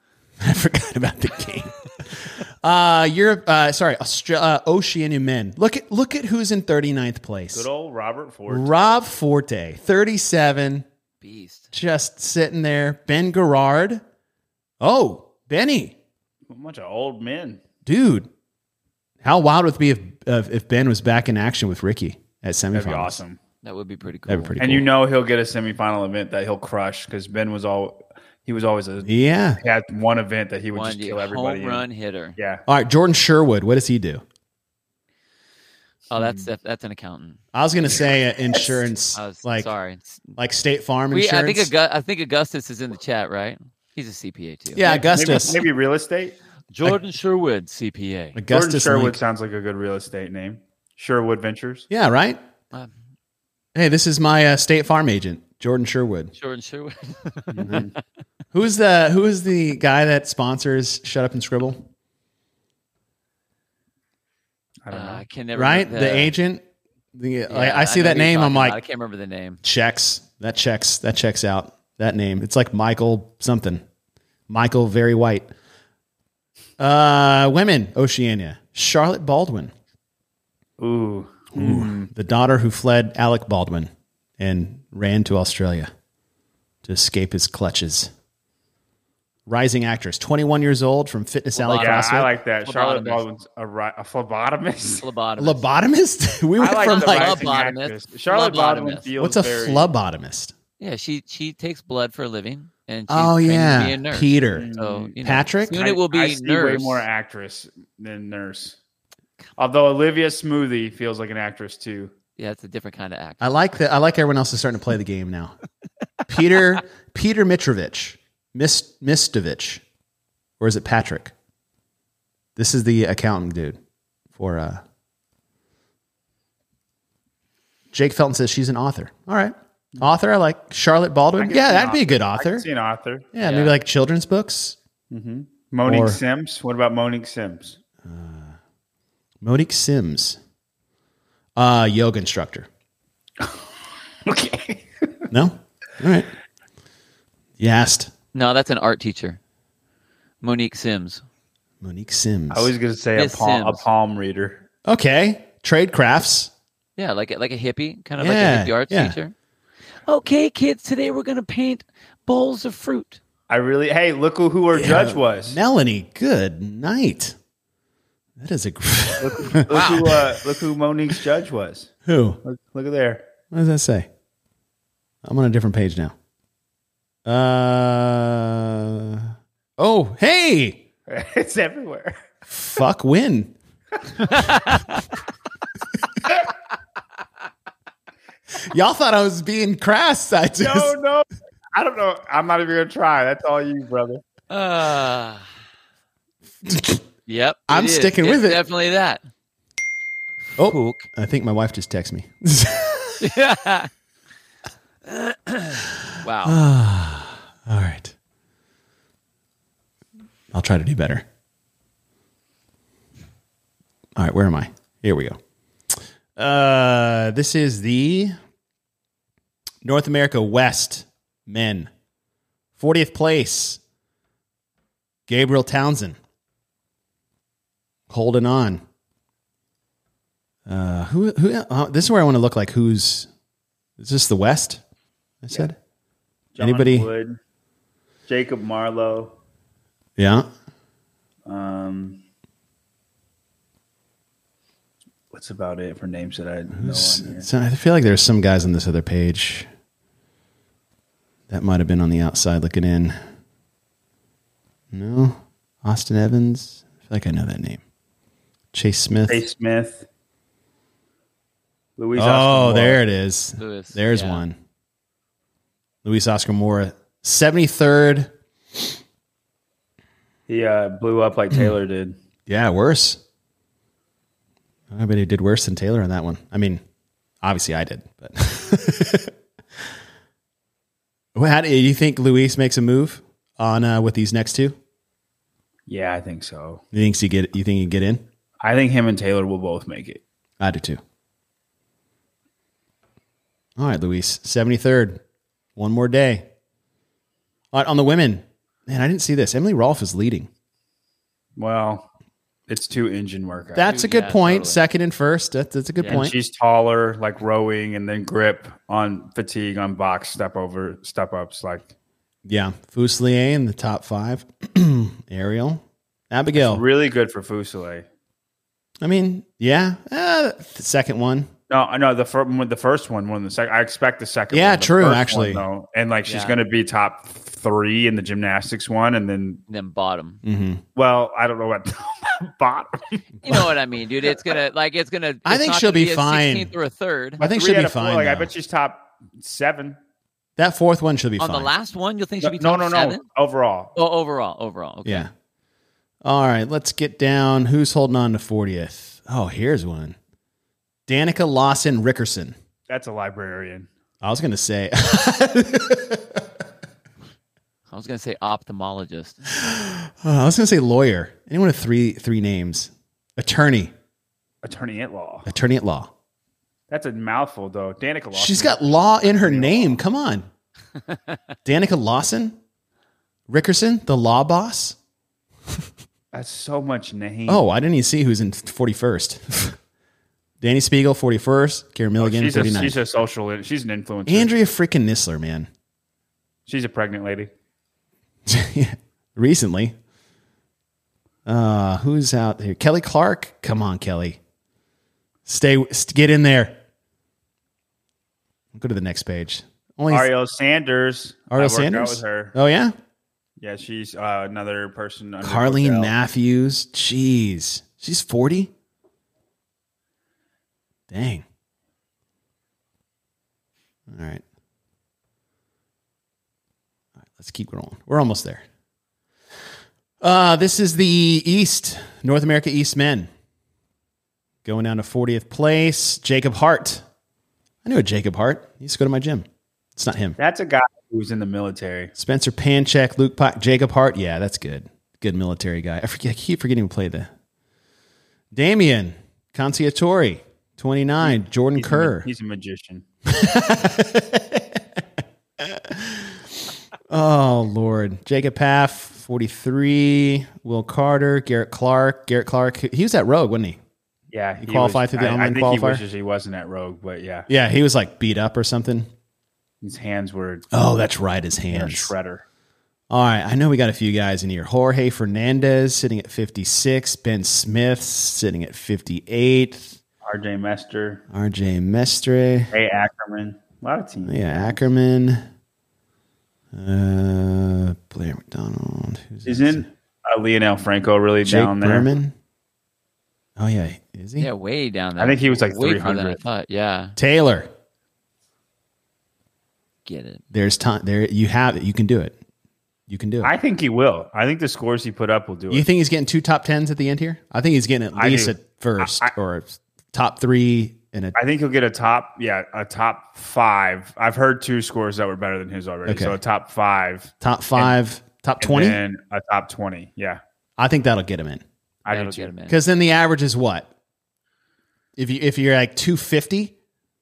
Speaker 1: Oceania men. Look at who's in 39th place.
Speaker 7: Good old Robert Ford.
Speaker 1: Rob Forte, 37.
Speaker 4: Beast.
Speaker 1: Just sitting there. Ben Garrard. Oh, Benny.
Speaker 7: A bunch of old men.
Speaker 1: Dude. How wild would it be if Ben was back in action with Ricky at semifinals?
Speaker 7: That'd be awesome.
Speaker 4: That would be pretty cool.
Speaker 1: That'd be pretty
Speaker 7: And
Speaker 1: cool.
Speaker 7: you know he'll get a semifinal event that he'll crush because Ben was always he had one event that he would just kill everybody.
Speaker 4: Home run hitter.
Speaker 7: Yeah.
Speaker 1: All right, Jordan Sherwood. What does he do?
Speaker 4: Oh, that's an accountant.
Speaker 1: I was going to say insurance,
Speaker 4: Sorry.
Speaker 1: like State Farm
Speaker 4: I
Speaker 1: insurance.
Speaker 4: think Augustus is in the chat, right? He's a CPA too.
Speaker 1: Yeah, Augustus.
Speaker 7: Maybe real estate.
Speaker 4: Jordan Sherwood, CPA.
Speaker 1: Augustus
Speaker 7: Jordan Sherwood
Speaker 1: Link.
Speaker 7: sounds like a good real estate name. Sherwood Ventures.
Speaker 1: Yeah, right. Hey, this is my State Farm agent, Jordan Sherwood.
Speaker 4: Jordan Sherwood.
Speaker 1: Who is the guy that sponsors Shut Up and Scribble?
Speaker 7: I don't know.
Speaker 4: I can never.
Speaker 1: Right,
Speaker 4: remember
Speaker 1: the agent. I see
Speaker 4: know
Speaker 1: that
Speaker 4: who you're
Speaker 1: name. I'm
Speaker 4: talking
Speaker 1: like,
Speaker 4: about. I can't remember the name.
Speaker 1: checks. That checks out. That name. It's like Michael something. Michael Very White. Women, Oceania. Charlotte Baldwin.
Speaker 7: Ooh.
Speaker 1: The daughter who fled Alec Baldwin and ran to Australia to escape his clutches. Rising actress, 21 years old from Fitness Alley
Speaker 7: Yeah,
Speaker 1: CrossFit.
Speaker 7: I like that. Charlotte
Speaker 4: Phlebotomist.
Speaker 7: Baldwin's a phlebotomist.
Speaker 4: Phlebotomist.
Speaker 1: Lobotomist? We
Speaker 7: I
Speaker 1: went
Speaker 7: like
Speaker 1: from
Speaker 7: the
Speaker 1: like,
Speaker 7: rising
Speaker 4: Phlebotomist.
Speaker 7: actress. Charlotte Baldwin
Speaker 4: Phlebotomist.
Speaker 7: feels
Speaker 1: what's a
Speaker 7: very,
Speaker 1: phlebotomist?
Speaker 4: Yeah, she takes blood for a living, and she's
Speaker 1: Oh,
Speaker 4: trained
Speaker 1: yeah.
Speaker 4: to be a nurse.
Speaker 1: Peter.
Speaker 4: So,
Speaker 1: Patrick?
Speaker 4: soon it will be
Speaker 7: I see
Speaker 4: nurse.
Speaker 7: way more actress than nurse. Although Olivia Smoothie feels like an actress too.
Speaker 4: Yeah, it's a different kind of act.
Speaker 1: I like that. I like everyone else is starting to play the game now. Peter Mitrovich. Mistovich. Or is it Patrick? This is the accountant dude for Jake Felton says she's an author. All right. Author, I like Charlotte Baldwin. Yeah, that'd be a good
Speaker 7: I
Speaker 1: author.
Speaker 7: can see an author.
Speaker 1: Yeah, maybe like children's books.
Speaker 7: Monique
Speaker 1: Or-
Speaker 7: Sims. What about Monique Sims?
Speaker 1: Monique Sims. Yoga instructor.
Speaker 7: Okay.
Speaker 1: No? All right. You asked.
Speaker 4: No, that's an art teacher. Monique Sims.
Speaker 1: Monique Sims.
Speaker 7: I was going to say
Speaker 4: Miss
Speaker 7: a
Speaker 4: Sims.
Speaker 7: palm reader.
Speaker 1: Okay. Trade crafts.
Speaker 4: Yeah, like a hippie, kind of
Speaker 1: Yeah,
Speaker 4: like a hippie art
Speaker 1: yeah.
Speaker 4: teacher. Okay, kids, today we're going to paint bowls of fruit.
Speaker 7: Hey, look who her judge was.
Speaker 1: Melanie, good night. That is a
Speaker 7: Look who Monique's judge was.
Speaker 1: Who?
Speaker 7: Look at there.
Speaker 1: What does that say? I'm on a different page now. Oh, hey.
Speaker 7: It's everywhere.
Speaker 1: Fuck win. Y'all thought I was being crass. I just
Speaker 7: No. I don't know. I'm not even going to try. That's all you, brother.
Speaker 4: Yep.
Speaker 1: I'm
Speaker 4: it is.
Speaker 1: sticking
Speaker 4: It's
Speaker 1: with it.
Speaker 4: Definitely that.
Speaker 1: Oh, I think my wife just texted me.
Speaker 4: Wow.
Speaker 1: All right. I'll try to do better. All right, where am I? Here we go. This is the North America West men. 40th place. Gabriel Townsend. Holding on. Who? This is where I want to look like who's. Is this the West? I said.
Speaker 7: John
Speaker 1: Anybody?
Speaker 7: Wood, Jacob Marlowe.
Speaker 1: Yeah.
Speaker 7: What's about it for names that I know on here?
Speaker 1: So I feel like there's some guys on this other page that might have been on the outside looking in. No, Austin Evans. I feel like I know that name. Chase Smith.
Speaker 7: Chase Smith. Luis
Speaker 1: Oh,
Speaker 7: Oscar Moore.
Speaker 1: there it is.
Speaker 4: Lewis,
Speaker 1: There's
Speaker 4: yeah.
Speaker 1: one. Luis Oscar Moore, 73rd.
Speaker 7: He blew up like Taylor did.
Speaker 1: Yeah, worse. I bet he did worse than Taylor on that one. I mean, obviously I did, but well, how do you think Luis makes a move on with these next two?
Speaker 7: Yeah, I think so.
Speaker 1: You think he get in?
Speaker 7: I think him and Taylor will both make it.
Speaker 1: I do too. All right, Luis, 73rd. One more day. All right, on the women, man, I didn't see this. Emily Rolfe is leading.
Speaker 7: Well, it's 2 engine work.
Speaker 1: That's a good point.
Speaker 4: Totally.
Speaker 1: Second and first. That's a good
Speaker 7: And
Speaker 1: point.
Speaker 7: she's taller, like rowing, and then grip on fatigue on box step ups. Like
Speaker 1: Yeah, Fuselier in the top 5. Ariel, Abigail.
Speaker 7: really good for Fuselier.
Speaker 1: I mean, yeah, the second one.
Speaker 7: No, the first one more than the second. I expect the second.
Speaker 1: Yeah,
Speaker 7: one. The
Speaker 1: true,
Speaker 7: first
Speaker 1: actually.
Speaker 7: one, though, and like she's
Speaker 4: Yeah.
Speaker 7: going to be top 3 in the gymnastics one, and then
Speaker 4: bottom.
Speaker 1: Mm-hmm.
Speaker 7: well, I don't know what bottom.
Speaker 4: You know what I mean, dude? It's gonna.
Speaker 1: I
Speaker 4: it's
Speaker 1: think
Speaker 4: not
Speaker 1: she'll
Speaker 4: gonna
Speaker 1: be
Speaker 4: a
Speaker 1: fine.
Speaker 4: 16th or a third.
Speaker 1: I think
Speaker 7: 3
Speaker 1: she'll
Speaker 7: out
Speaker 1: be
Speaker 7: of 4,
Speaker 1: fine.
Speaker 7: Like I
Speaker 1: though.
Speaker 7: bet she's top 7.
Speaker 1: That fourth one should be
Speaker 4: On
Speaker 1: fine.
Speaker 4: the last one, you'll think she'll be
Speaker 7: No,
Speaker 4: top 7?
Speaker 7: overall.
Speaker 4: Oh, overall. Okay.
Speaker 1: Yeah. All right, let's get down. Who's holding on to 40th? Oh, here's one. Danica Lawson Rickerson.
Speaker 7: That's a librarian.
Speaker 1: I was going to say.
Speaker 4: I was gonna say ophthalmologist.
Speaker 1: I was going to say lawyer. Anyone with three names? Attorney
Speaker 7: Attorney at law.
Speaker 1: at law.
Speaker 7: That's a mouthful, though. Danica Lawson.
Speaker 1: She's got law in her name. Come on. Danica Lawson Rickerson, the law boss.
Speaker 7: That's so much name.
Speaker 1: Oh, I didn't even see who's in 41st. Danny Spiegel, 41st. Karen Milligan,
Speaker 7: she's
Speaker 1: 39th.
Speaker 7: she's a social. She's an influencer.
Speaker 1: Andrea freaking Nisler, man.
Speaker 7: She's a pregnant lady.
Speaker 1: Yeah, recently. Who's out there? Kelly Clark. Come on, Kelly. Get in there. Go to the next page.
Speaker 7: Ariel Sanders. I
Speaker 1: Ariel
Speaker 7: worked out
Speaker 1: Sanders.
Speaker 7: with her.
Speaker 1: Oh yeah.
Speaker 7: Yeah, she's another person. Under
Speaker 1: Carlene
Speaker 7: Cordell.
Speaker 1: Matthews. Jeez, she's 40. Dang. All right. Let's keep going. We're almost there. This is the East, North America East men. Going down to 40th place. Jacob Hart. I knew a Jacob Hart. He used to go to my gym. It's not him.
Speaker 7: That's a guy who's in the military.
Speaker 1: Spencer Panchek, Luke Pike, Jacob Hart. Yeah, that's good. Good military guy. I keep forgetting who played the. Damian Conciatori, 29. Jordan Kerr.
Speaker 7: He's a magician.
Speaker 1: Oh, Lord. Jacob Paff, 43. Will Carter, Garrett Clark. Garrett Clark, he was at Rogue, wasn't he?
Speaker 7: Yeah,
Speaker 1: He qualified through the online
Speaker 7: I think
Speaker 1: qualifier?
Speaker 7: he wishes he wasn't at Rogue, but yeah,
Speaker 1: Yeah, he was like beat up or something.
Speaker 7: his hands were
Speaker 1: Oh, that's right, his
Speaker 7: a
Speaker 1: hands.
Speaker 7: shredder.
Speaker 1: All right, I know we got a few guys in here. Jorge Fernandez sitting at 56. Ben Smith sitting at 58.
Speaker 7: RJ Mester,
Speaker 1: RJ Mestre.
Speaker 7: Ray Ackerman, a lot of teams.
Speaker 1: Yeah, Ackerman. Blair McDonald. Who's
Speaker 7: Isn't Lionel Franco really
Speaker 1: Jake
Speaker 7: down there?
Speaker 1: Berman? Oh, yeah. Is he?
Speaker 4: Yeah, way down there.
Speaker 7: I think he was like
Speaker 4: way further than I
Speaker 7: 300.
Speaker 4: thought. Yeah,
Speaker 1: Taylor.
Speaker 4: get it.
Speaker 1: There's time. There, you have it. You can do it. You can do it.
Speaker 7: I think he will. I think the scores he put up will do
Speaker 1: You
Speaker 7: it.
Speaker 1: think he's getting 2 top 10s at the end here? I think he's getting at
Speaker 7: I
Speaker 1: least
Speaker 7: do.
Speaker 1: at first
Speaker 7: I-
Speaker 1: or top 3 and a.
Speaker 7: I think he'll get a top 5. I've heard 2 scores that were better than his already.
Speaker 1: Okay.
Speaker 7: So a top 5,
Speaker 1: Top 5, top 20.
Speaker 7: and a top 20. Yeah,
Speaker 1: I think that'll get him in.
Speaker 7: I
Speaker 4: That'll
Speaker 7: do
Speaker 4: get
Speaker 7: too.
Speaker 4: him in.
Speaker 1: Because then the average is what? If you're like 250,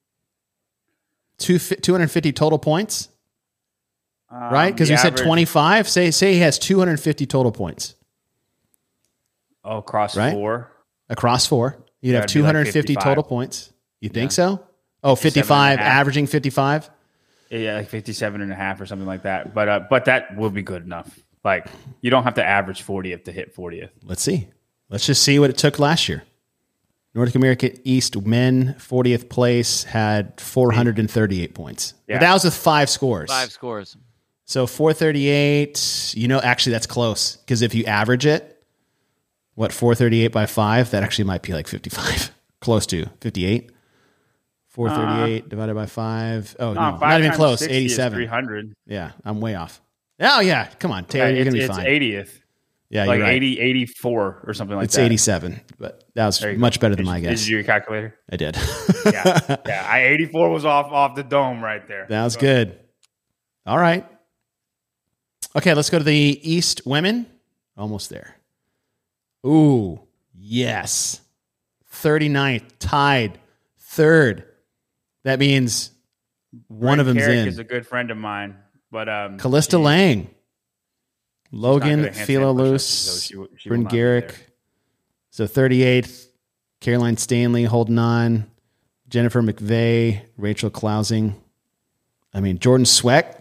Speaker 1: 250 total points, right? Because we
Speaker 7: The
Speaker 1: said
Speaker 7: average-
Speaker 1: 25. Say he has 250 total points
Speaker 7: Oh, across
Speaker 1: Right?
Speaker 7: 4.
Speaker 1: across 4. You'd have
Speaker 7: That'd be like
Speaker 1: 250 total
Speaker 7: 55.
Speaker 1: points. You think so? Oh, 55,
Speaker 7: 57.5.
Speaker 1: averaging 55.
Speaker 7: Yeah, like 57 and a half or something like that. But that will be good enough. Like, you don't have to average 40th to hit 40th.
Speaker 1: Let's see. Let's just see what it took last year. Nordic America East men, 40th place, had 438 points.
Speaker 7: Yeah.
Speaker 1: But that was with 5 scores.
Speaker 4: 5 scores.
Speaker 1: So 438, actually that's close. Because if you average it, 438 by 5, that actually might be like 55. Close to 58. 438 divided by 5. Oh, no, not even close. 87.
Speaker 7: 300.
Speaker 1: Yeah, I'm way off. Oh, yeah. Come on, Taylor, you're going to be fine.
Speaker 7: It's 80th.
Speaker 1: Yeah,
Speaker 7: Like
Speaker 1: you're right.
Speaker 7: 84 or something like
Speaker 1: It's
Speaker 7: that.
Speaker 1: 87, but that was much better than my guess.
Speaker 7: Did you do your calculator?
Speaker 1: I did.
Speaker 7: Yeah. 84 was off the dome right there.
Speaker 1: That was good. All right. Okay, let's go to the East women. Almost there. Ooh, yes. 39th, tied, third. That means one of them's
Speaker 7: Carrick
Speaker 1: in.
Speaker 7: is a good friend of mine, but
Speaker 1: Callista Lang, Logan
Speaker 7: good at handstand
Speaker 1: Philolus,
Speaker 7: push-ups, so she will
Speaker 1: Bryn
Speaker 7: not be
Speaker 1: Garrick.
Speaker 7: there.
Speaker 1: So 38th, Caroline Stanley holding on. Jennifer McVeigh, Rachel Klausing. I mean, Jordan Sweck.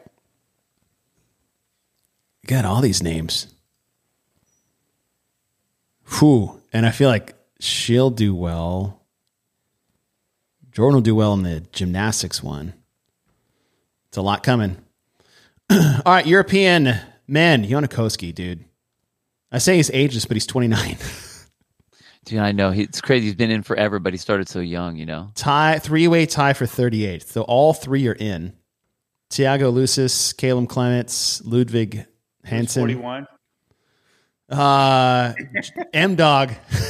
Speaker 1: You got all these names. Whew. And I feel like she'll do well. Jordan will do well in the gymnastics one. It's a lot coming. All right, European men. Jonakoski, dude. I say he's ageless, but he's 29.
Speaker 4: Dude, I know. It's crazy. He's been in forever, but he started so young,
Speaker 1: Tie, 3-way tie for 38th. So all 3 are in. Thiago Lucis, Caleb Clements, Ludwig Hansen.
Speaker 7: 41.
Speaker 1: M-Dog.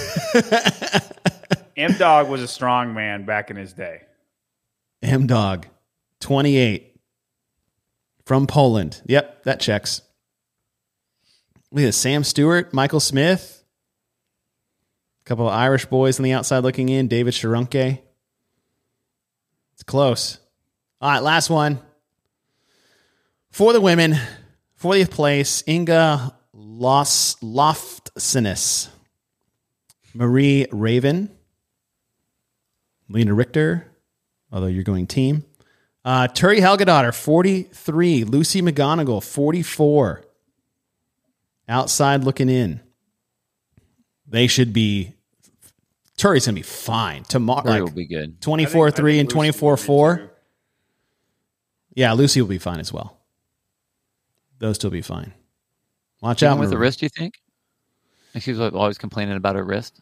Speaker 7: M-Dog was a strong man back in his day.
Speaker 1: M-Dog. 28. From Poland. Yep, that checks. Look at this. Sam Stewart, Michael Smith. A couple of Irish boys on the outside looking in. David Sharunke. It's close. All right, last one. For the women, 40th place, Inga Loftsinus. Marie Raven. Lena Richter, although you're going team. Turi Helgadottir, 43. Lucy McGonigal, 44. Outside looking in. They should be. Turi's going to be fine. Tomorrow,
Speaker 4: will be good.
Speaker 1: 24-3 and
Speaker 7: Lucy will be
Speaker 1: 24-4.
Speaker 7: too.
Speaker 1: Yeah, Lucy will be fine as well. Those two will be fine. Watch out.
Speaker 4: Even with the
Speaker 1: Marie.
Speaker 4: wrist, you think? Like she's always complaining about her wrist.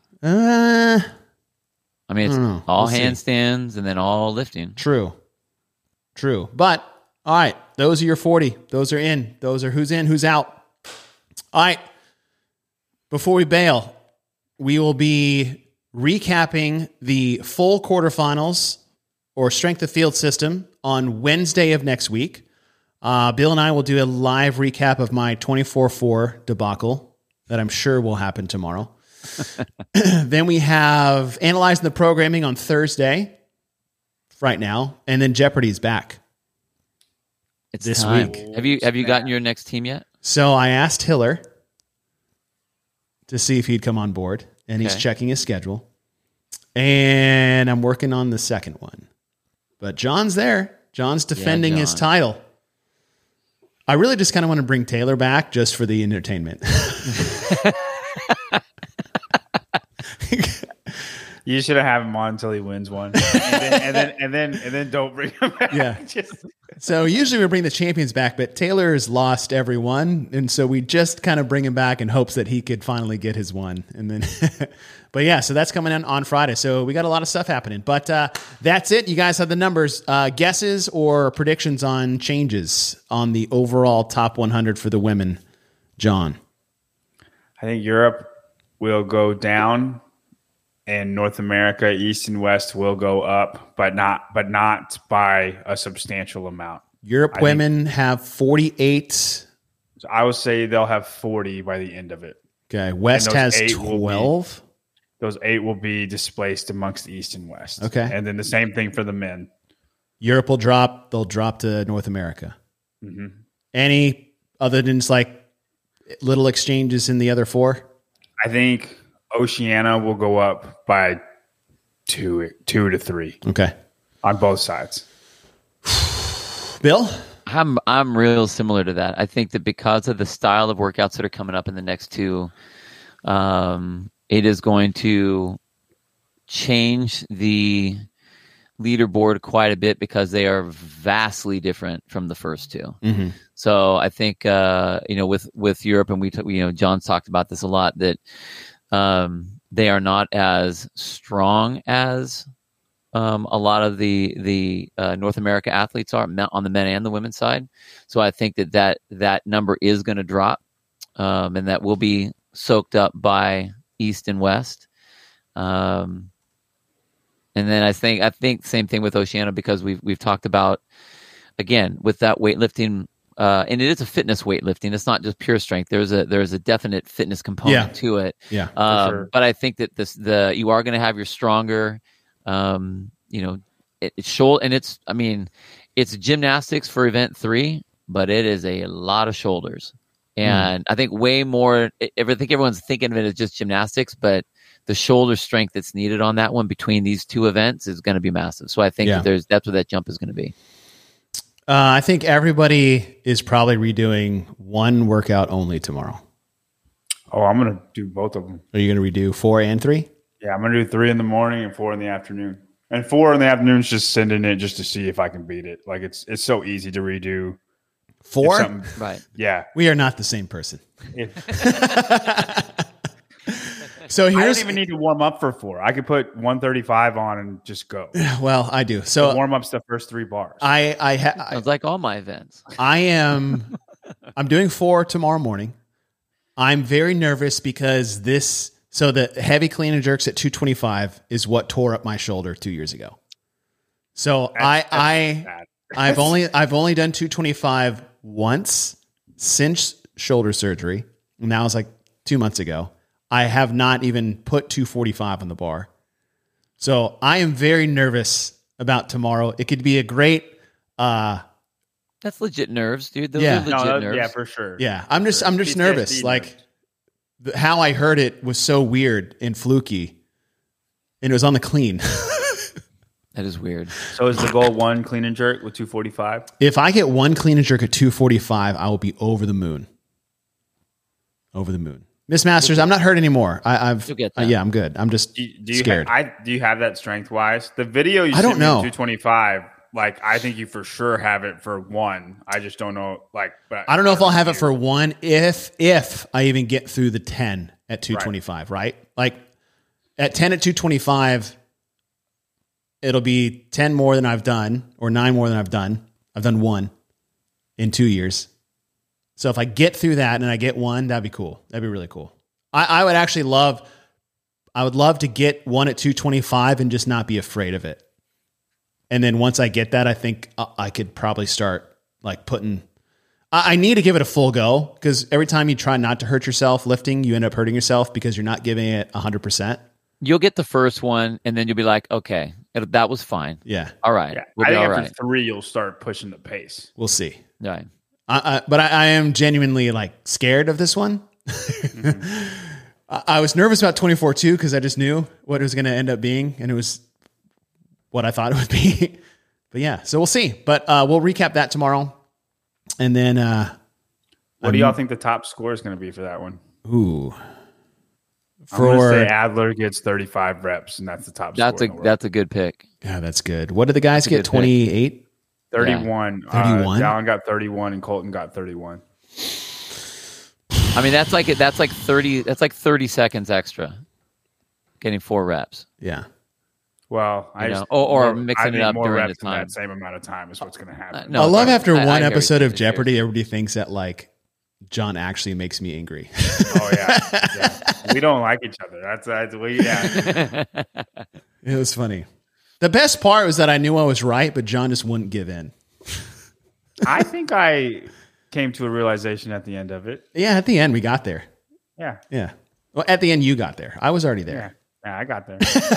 Speaker 4: I mean, it's
Speaker 1: know.
Speaker 4: all
Speaker 1: We'll see.
Speaker 4: handstands and then all lifting.
Speaker 1: True. But, all right, those are your 40. Those are in. Those are who's in, who's out. All right. Before we bail, we will be recapping the full quarterfinals or strength of field system on Wednesday of next week. Bill and I will do a live recap of my 24-4 debacle that I'm sure will happen tomorrow. Then we have analyzing the programming on Thursday right now, and then Jeopardy's back.
Speaker 4: It's
Speaker 1: This
Speaker 4: time.
Speaker 1: week.
Speaker 4: Have you gotten your next team yet?
Speaker 1: So I asked Hiller to see if he'd come on board, and he's
Speaker 4: Okay.
Speaker 1: checking his schedule. And I'm working on the second one. But John's there. John's defending his
Speaker 4: John.
Speaker 1: title. I really just kind of want to bring Taylor back just for the entertainment.
Speaker 7: You should have him on until he wins one, and then don't bring him back.
Speaker 1: Yeah.
Speaker 7: Just-
Speaker 1: So usually we bring the champions back, but Taylor's lost every one, and so we just kind of bring him back in hopes that he could finally get his one. And then, but yeah, so that's coming in on Friday. So we got a lot of stuff happening. But that's it. You guys have the numbers, guesses or predictions on changes on the overall top 100 for the women. John,
Speaker 7: I think Europe will go down, and North America, East and West, will go up, but not by a substantial amount.
Speaker 1: Europe
Speaker 7: I
Speaker 1: women have 48.
Speaker 7: So I would say they'll have 40 by the end of it.
Speaker 1: Okay, West
Speaker 7: those
Speaker 1: has
Speaker 7: 8 will be-
Speaker 1: 12.
Speaker 7: Those 8 will be displaced amongst the East and West.
Speaker 1: Okay.
Speaker 7: And then the same thing for the men.
Speaker 1: Europe will drop. They'll drop to North America. Any other than just like little exchanges in the other 4?
Speaker 7: I think Oceania will go up by 2 to 3
Speaker 1: Okay.
Speaker 7: on both sides.
Speaker 1: Bill?
Speaker 4: I'm real similar to that. I think that because of the style of workouts that are coming up in the next 2, it is going to change the leaderboard quite a bit because they are vastly different from the first 2.
Speaker 1: Mm-hmm.
Speaker 4: So I think with Europe, and John's talked about this a lot, that they are not as strong as a lot of the North America athletes are on the men and the women's side. So I think that number is going to drop, and that will be soaked up by East and West. And then I think same thing with Oceania, because we've talked about, again, with that weightlifting, and it is a fitness weightlifting. It's not just pure strength. There's a definite fitness component to it.
Speaker 1: Yeah,
Speaker 7: sure.
Speaker 4: But I think that you are going to have your stronger, it's shoulder, and it's gymnastics for event 3, but it is a lot of shoulders, and I think way more. I think everyone's thinking of it as just gymnastics, but the shoulder strength that's needed on that one between these 2 events is going to be massive. So I think that's what that jump is going to be.
Speaker 1: I think everybody is probably redoing one workout only tomorrow.
Speaker 7: Oh, I'm going to do both of them.
Speaker 1: Are you going to redo 4 and 3?
Speaker 7: Yeah, I'm going to do 3 in the morning and 4 in the afternoon. And 4 in the afternoon is just sending it just to see if I can beat it. Like it's so easy to redo.
Speaker 1: 4?
Speaker 4: Right.
Speaker 7: Yeah.
Speaker 1: We are not the same person. So
Speaker 7: I
Speaker 1: here's
Speaker 7: don't even need to warm up for 4. I could put 135 on and just go.
Speaker 1: Well, I do. So
Speaker 7: the warm up's the first 3 bars.
Speaker 4: Sounds like all my events.
Speaker 1: I'm doing 4 tomorrow morning. I'm very nervous because the heavy clean and jerks at 225 is what tore up my shoulder 2 years ago. So
Speaker 7: That's
Speaker 1: I've only done 225 once since shoulder surgery, and that was like 2 months ago. I have not even put 245 on the bar. So I am very nervous about tomorrow. It could be a great
Speaker 4: That's legit nerves, dude. Those are legit nerves.
Speaker 7: Yeah, for sure.
Speaker 1: Yeah, I'm just
Speaker 7: PTSD
Speaker 1: nervous.
Speaker 7: nerves.
Speaker 1: Like how I heard it was so weird and fluky, and it was on the clean.
Speaker 4: That is weird.
Speaker 7: So is the goal 1 clean and jerk with 245?
Speaker 1: If I get 1 clean and jerk at 245, I will be over the moon. Over the moon. Miss Masters, I'm not hurt anymore.
Speaker 4: You'll get that.
Speaker 1: Yeah, I'm good. I'm just scared.
Speaker 7: Do you have that strength wise? The video you
Speaker 1: I don't
Speaker 7: sent me
Speaker 1: know.
Speaker 7: 225. Like I think you for sure have it for 1. I just don't know. Like, but
Speaker 1: I don't know if I'll have it for 1 if I even get through the 10 at 225. Right? Like at 10 at 225, it'll be 10 more than I've done, or 9 more than I've done. I've done 1 in 2 years. So if I get through that and I get 1, that'd be cool. That'd be really cool. I would actually love to get 1 at 225 and just not be afraid of it. And then once I get that, I think I could probably start like putting, I need to give it a full go, because every time you try not to hurt yourself lifting, you end up hurting yourself because you're not giving it 100%.
Speaker 4: You'll get the first one, and then you'll be like, okay, that was fine.
Speaker 1: Yeah.
Speaker 4: All right.
Speaker 7: Yeah.
Speaker 4: We'll
Speaker 7: I
Speaker 4: be
Speaker 7: think
Speaker 4: all
Speaker 7: after
Speaker 4: right.
Speaker 7: 3, you'll start pushing the pace.
Speaker 1: We'll see.
Speaker 4: Right.
Speaker 1: But I am genuinely like scared of this one. I was nervous about 24 too, because I just knew what it was going to end up being, and it was what I thought it would be. But yeah, so we'll see. But we'll recap that tomorrow, and then
Speaker 7: What do y'all think the top score is going to be for that one?
Speaker 1: ooh,
Speaker 7: I'm going to say Adler gets 35 reps, and that's the top score.
Speaker 4: That's a good pick.
Speaker 1: yeah, that's good. What did the guys get?
Speaker 4: good pick.
Speaker 1: 28.
Speaker 7: 31.
Speaker 1: 31?
Speaker 7: Dallin got 31, and Colton got 31.
Speaker 4: I mean, that's like 30. That's like 30 seconds extra, getting 4 reps.
Speaker 1: Yeah.
Speaker 7: Well,
Speaker 4: or mixing
Speaker 7: I
Speaker 4: it up
Speaker 7: more
Speaker 4: during
Speaker 7: reps
Speaker 4: the
Speaker 7: in
Speaker 4: time.
Speaker 7: that same amount of time is what's going to happen.
Speaker 4: No,
Speaker 1: I love after
Speaker 4: I
Speaker 1: one
Speaker 4: hear
Speaker 1: episode
Speaker 4: you.
Speaker 1: of Jeopardy, everybody thinks that like John actually makes me angry.
Speaker 7: Oh yeah. We don't like each other. That's yeah.
Speaker 1: It was funny. The best part was that I knew I was right, but John just wouldn't give in.
Speaker 7: I think I came to a realization at the end of it.
Speaker 1: Yeah, at the end we got there.
Speaker 7: Yeah.
Speaker 1: Yeah. Well, at the end you got there. I was already there.
Speaker 7: Yeah, I got there.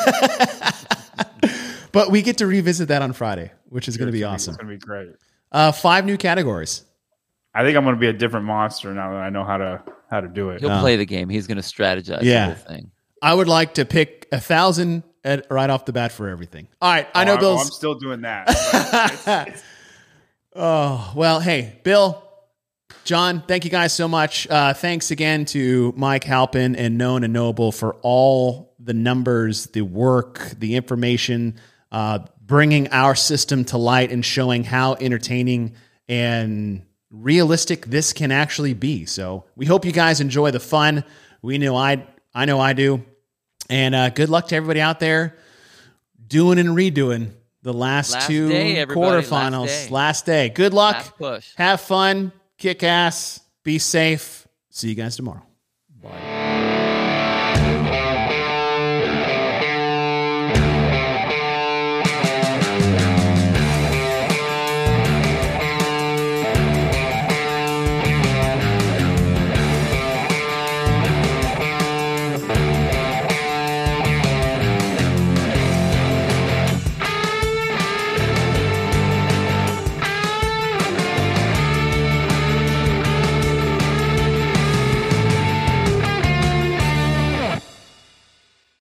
Speaker 1: But we get to revisit that on Friday, which is going to be
Speaker 7: It's
Speaker 1: awesome.
Speaker 7: going to be great.
Speaker 1: 5 new categories.
Speaker 7: I think I'm going to be a different monster now that I know how to do it.
Speaker 4: He'll play the game. He's going to strategize
Speaker 1: Yeah.
Speaker 4: the whole thing.
Speaker 1: I would like to pick 1,000 right off the bat for everything. All right, I know Bill's.
Speaker 7: I'm still doing that.
Speaker 1: Oh, well, hey, Bill, John, thank you guys so much. Thanks again to Mike Halpin and Known and Knowable for all the numbers, the work, the information, bringing our system to light and showing how entertaining and realistic this can actually be. So we hope you guys enjoy the fun. I know I do. And good luck to everybody out there doing and redoing the last two
Speaker 4: day,
Speaker 1: quarterfinals. Last day. Good luck.
Speaker 4: Last push.
Speaker 1: Have fun. Kick ass. Be safe. See you guys tomorrow.